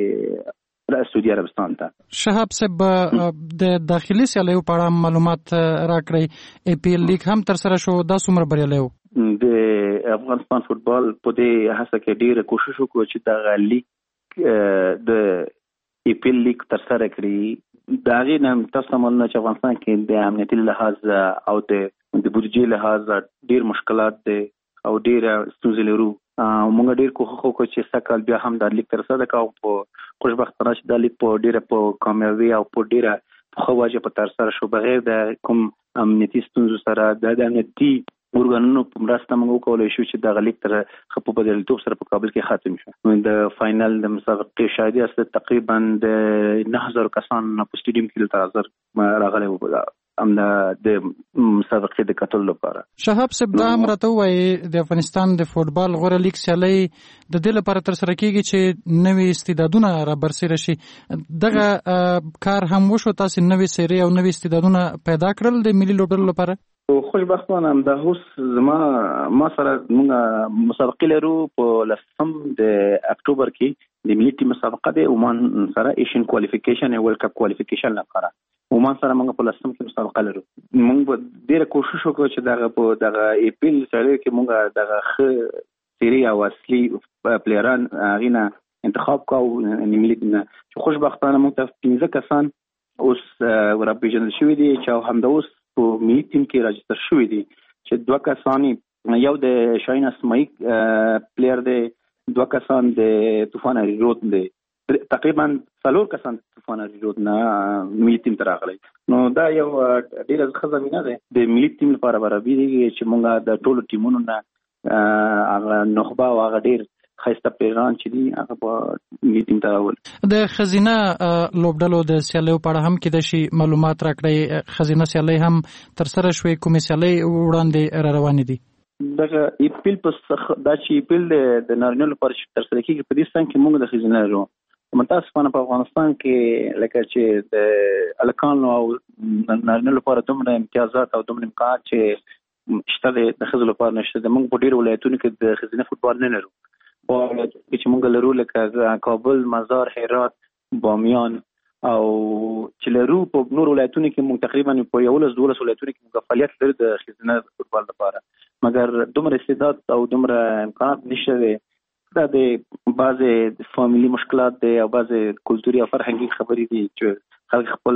ځي سعودي عربستان ته. شهاب صاحب د داخلي سیالیو په اړه معلومات راکړئ. ای پی ایل لیګ هم تر سره شو، دا څومره بریالی و؟ د افغانستان فوټبال په دې هڅه کې ډېره کوشش وکړو چې دغه لیګ د ای پی ایل لیګ تر سره کړي. د هغې نه تاسو معلومه چې افغانستان کې د امنیتي لحاظ او د بودیجې لحاظ ډېر مشکلات دي، او ډیره ستونزې لرو. موږ ډیر کوښښ وکړو چې سکهال بیا هم د لیګ تر څنګ کا او خوشبختانه چې د لیګ په ډیره په کامیابی او په ډیره خو واجب په تر سره شو بغیر د کوم امنیتي ستونزو سره د امنیتي ارګانونو په مرسته موږ وکولای شو چې د لیګ تر خپل بدلتوب سره په کابل کې ختم شو. د فائنل د مسابقې شاهدي است تقریبا د نه هزار کسان په سټیډیم کې حاضر راغلي وو ام د مسابقې د کتل لپاره. شهاب صاحب دا هم راته وایي د افغانستان د فوټبال غوړه لیګ سیالي د دې لپاره تر سره کیږي چې نوې استعدادونه را برسېره شي. دغه کار هم وشو، تاسو نوې سری او نوې استعدادونه پیدا کړل د ملي لوبډلو لپاره؟ خوشبختانه هم د اوس زما ما سره موږ مسابقې لرو په لسم د اکتوبر کې د ملي ټیم مسابقه د عمان سره ایشین کوالیفیکیشن او ورلد کپ کوالیفیکیشن لپاره عمان سره موږ په لسم کې مسابقه لرو. موږ ډېر کوشش وکړو چې دغه په دغه اپریل سره کې موږ دغه خ سری او اصلي پلیران غینا انتخاب کوو ملي ټیم. خوشبختانه موږ ته پنځه کسان اوس ورپېژندل شوي دي چې هم د اوس په ملي ټیم کې راجستر شوي دي چې دوه کسان یو د شاهین اسماعیل پلیر دی، دوه کسان د طوفان اریرود دی، تقریبا څلور کسان طوفان اریرود نه ملي ټیم ته راغلي. نو دا یو ډېره ښه زمینه ده د ملي ټیم لپاره برابرېږي چې موږ د ټولو ټیمونو نه هغه نخبه او هغه ډېر خاصه پیغام چې دی هغه په ملي ټیم ته راول. د خزینه لوبډلو د سیالیو په اړه هم کې د شي معلومات راکړئ. خزینه سیالي هم تر سره شوې، کومې سیالي وړاندې را روانې دي؟ دغه ایپل په دا چې ایپل د نارینه لپاره تر سره کېږي په دې ستان کې موږ د خزینه لرو. متاسفانه په افغانستان کې لکه چې د الکانو او نارینه لپاره دومره امتیازات او دومره امکانات چې شته د ښځو لپاره نشته. د موږ په ډېرو ولایتونو کې د خزینه فوټبال نه لرو. په چې موږ لرو لکه کابل، مزار، هرات، بامیان او چې لرو په نور ولایتونو کې موږ تقریبا په یولس دولس ولایتونو کې موږ فعالیت لرو د خزینه فوټبال لپاره، مګر دومره استعداد او دومره امکانات نشته دی. دا د بعضې فامیلي مشکلات دی او بعضې کلتوري او فرهنګي خبرې دي چې خلک خپل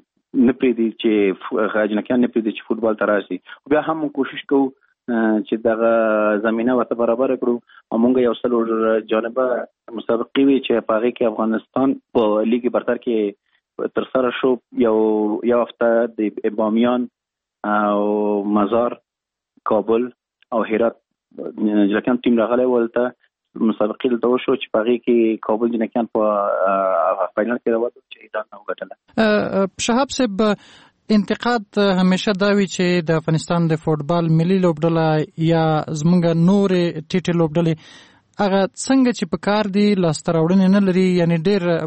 نه پرېږدي چې اجنکیان نه پرېږدي چې فوټبال ته راشي. بیا هم موږ کوشش کوو چې دغه زمینه ورته برابر کړو او موږ یو څلور جانبه مسابقې وي چې په هغې کې افغانستان په لیګ برتر کې تر سره شو. یو یو هفته د بامیان او مزار، کابل او هرات جنکیان ټیم راغلی ولته مسابقې دلته وشو چې په هغې کې کابل جنکیان په فاینل کې راووتل چې ایران نه وګټله. شهاب صاحب، انتقاد همیشه دا وي چې د افغانستان د فوټبال ملي لوبډله یا زمونږ نورې ټیټې لوبډلې هغه څنګه چې په کار دي لاسته راوړنې نه لري، یعنی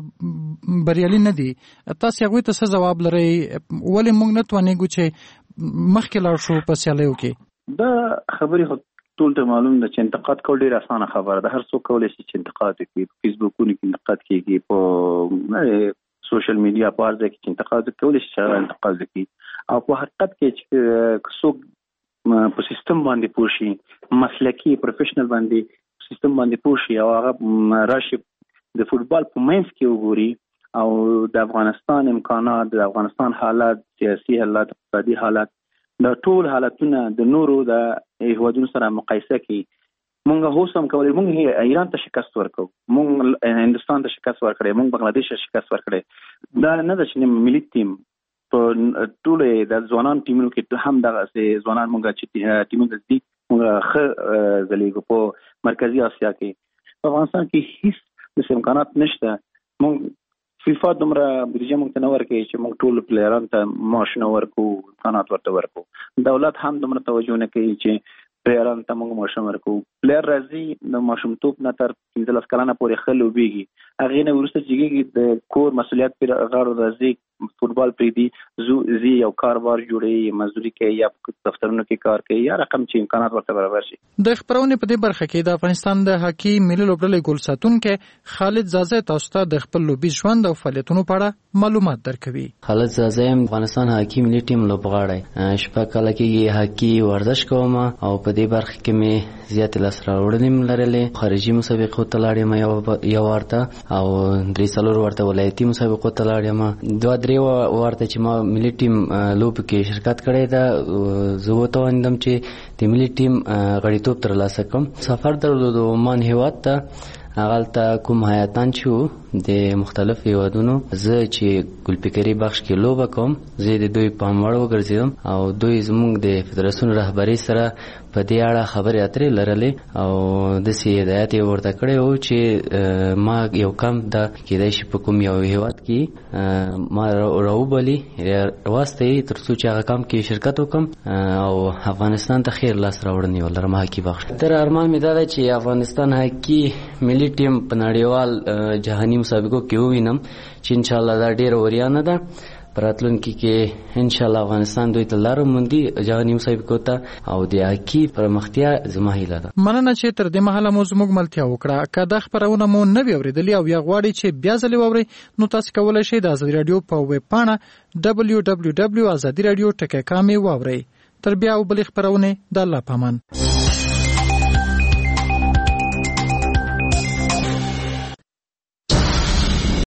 ډېر بریالي نه دي. تاسو هغوی ته څه ځواب لرئ؟ ولې موږ نه توانېږو چې مخکې لاړ شو په سیالیو کې؟ دا خبرې خو ټول ته معلوم ده چې انتقاد کول ډېره اسانه خبره ده. هر څوک کولی شي چې انتقاد وکړي. په فیسبوکونو کې انتقاد کېږي، په سوشل میډیا په هر ځای کې چې انتقاد کولی شي چې انتقاد وکړي. او په حقیقت کې چې څوک په سیستم باندې پوه شي، مسلکي پروفیشنل باندې سیستم باندې پوه شي او هغه راشي د فوټبال په منځ کې وګوري او د افغانستان امکانات، د افغانستان حالات، سیاسي حالات، اقتصادي حالات، د ټول حالتونه د نورو د هیوادونو سره مقایسه کړي. مونږ هوس هم کولی، مونږ ایران ته شکست ورکړو، مونږ هندوستان ته شکست ورکړی، مونږ بنگلاديش ته شکست ورکړی. دا نه ده چې ملي ټیم په ټولې د ځوانان ټیمونو کې هم دغه ځوانان مونږ چې ټیمونه دي مونږ ښه ځلیږو. په مرکزي اسیا کې په افغانستان کې هیڅ داسې امکانات نشته. مونږ فیفا دومره بودیجه مونږ ته نه ورکوي چې مونږ ټول پلیرانو ته معاشونه ورکړو، امکانات ورته ورکړو. دولت هم دومره توجه نه کوي چې پلیرانو ته موږ ماشوم ورکو. پلیر راځي د ماشومتوب نه تر پنځلس کلنه پورې ښه لوبېږي، هغې نه وروسته چې کېږي د کور مسؤلیت پرې غاړو راځي، فوټبال پرېږدي، ځي یو کاروبار جوړوي، مزدوري کوي یا دفترونو کې کار کوي یا رقم چې امکانات ورته برابر شي. د خپرونې په دې برخه کې د افغانستان د هاکي ملي لوبډلې ګول ساتونکی خالد زازی تاسو ته د خپل لوبي ژوند او فعالیتونو په اړه معلومات درکوي. خالد زازی افغانستان هاکي ملي ټیم لوبغاړی، شپږ کاله کېږي هاکي ورزش کوم او په دې برخه کې مې زیات لاس راوړنې لرلې. خارجي مسابقو ته لاړم یو یو ورته او درې څلور ورته ولایتي مسابقو ته لاړم. دوه درې ورته چې ما ملي ټیم لوب کې شرکت کړی دا زه وتوانیدم چې د ملي ټیم غړیتوب ترلاسه کړم. سفر درلود عمان هیواد ته. هغلته کوم هیاتان چې وو د مختلف هیوادونو زه چې ګلپیکري بخش کې لوبه کوم زه د دوی په مړ وګرځیدم او دوی زموږ د فدراسیون رهبری سره په دې اړه خبرې اترې لرلې او د سي هدایت ورته کړی و چې ما یو کم د کېدای شي په کوم یو هیواد کې ما راوبلي واسطه ترڅو چې هغه کم کې شرکت وکم او افغانستان ته خیر لاس راوړنی ولرم هاکی بخش. تر ارمان مې دا چې افغانستان هاکی ملي ټیم په نړیوال جهاني مسابقو کې ووینم چې ان شاء الله دا ډیره وریانه ده. پراتلونکي کې ان شاء الله افغانستان دوی ته لار موندي جهاني مسابقو ته او د هاکی پرمختیا زما هیله ده. مننه چې تر دې مهاله مو زموږ ملتیا وکړه. که دا خبرونه مو نه وي اورېدلې او یا غواړئ چې بیا ځلې واورئ نو تاسو کولی شئ د ازادي راډیو په ویب پاڼه دبلیو دبلیو دبلیو ازادي راډیو ټکی کام واورئ. تر بیا او بلې خبرونه د الله پامان.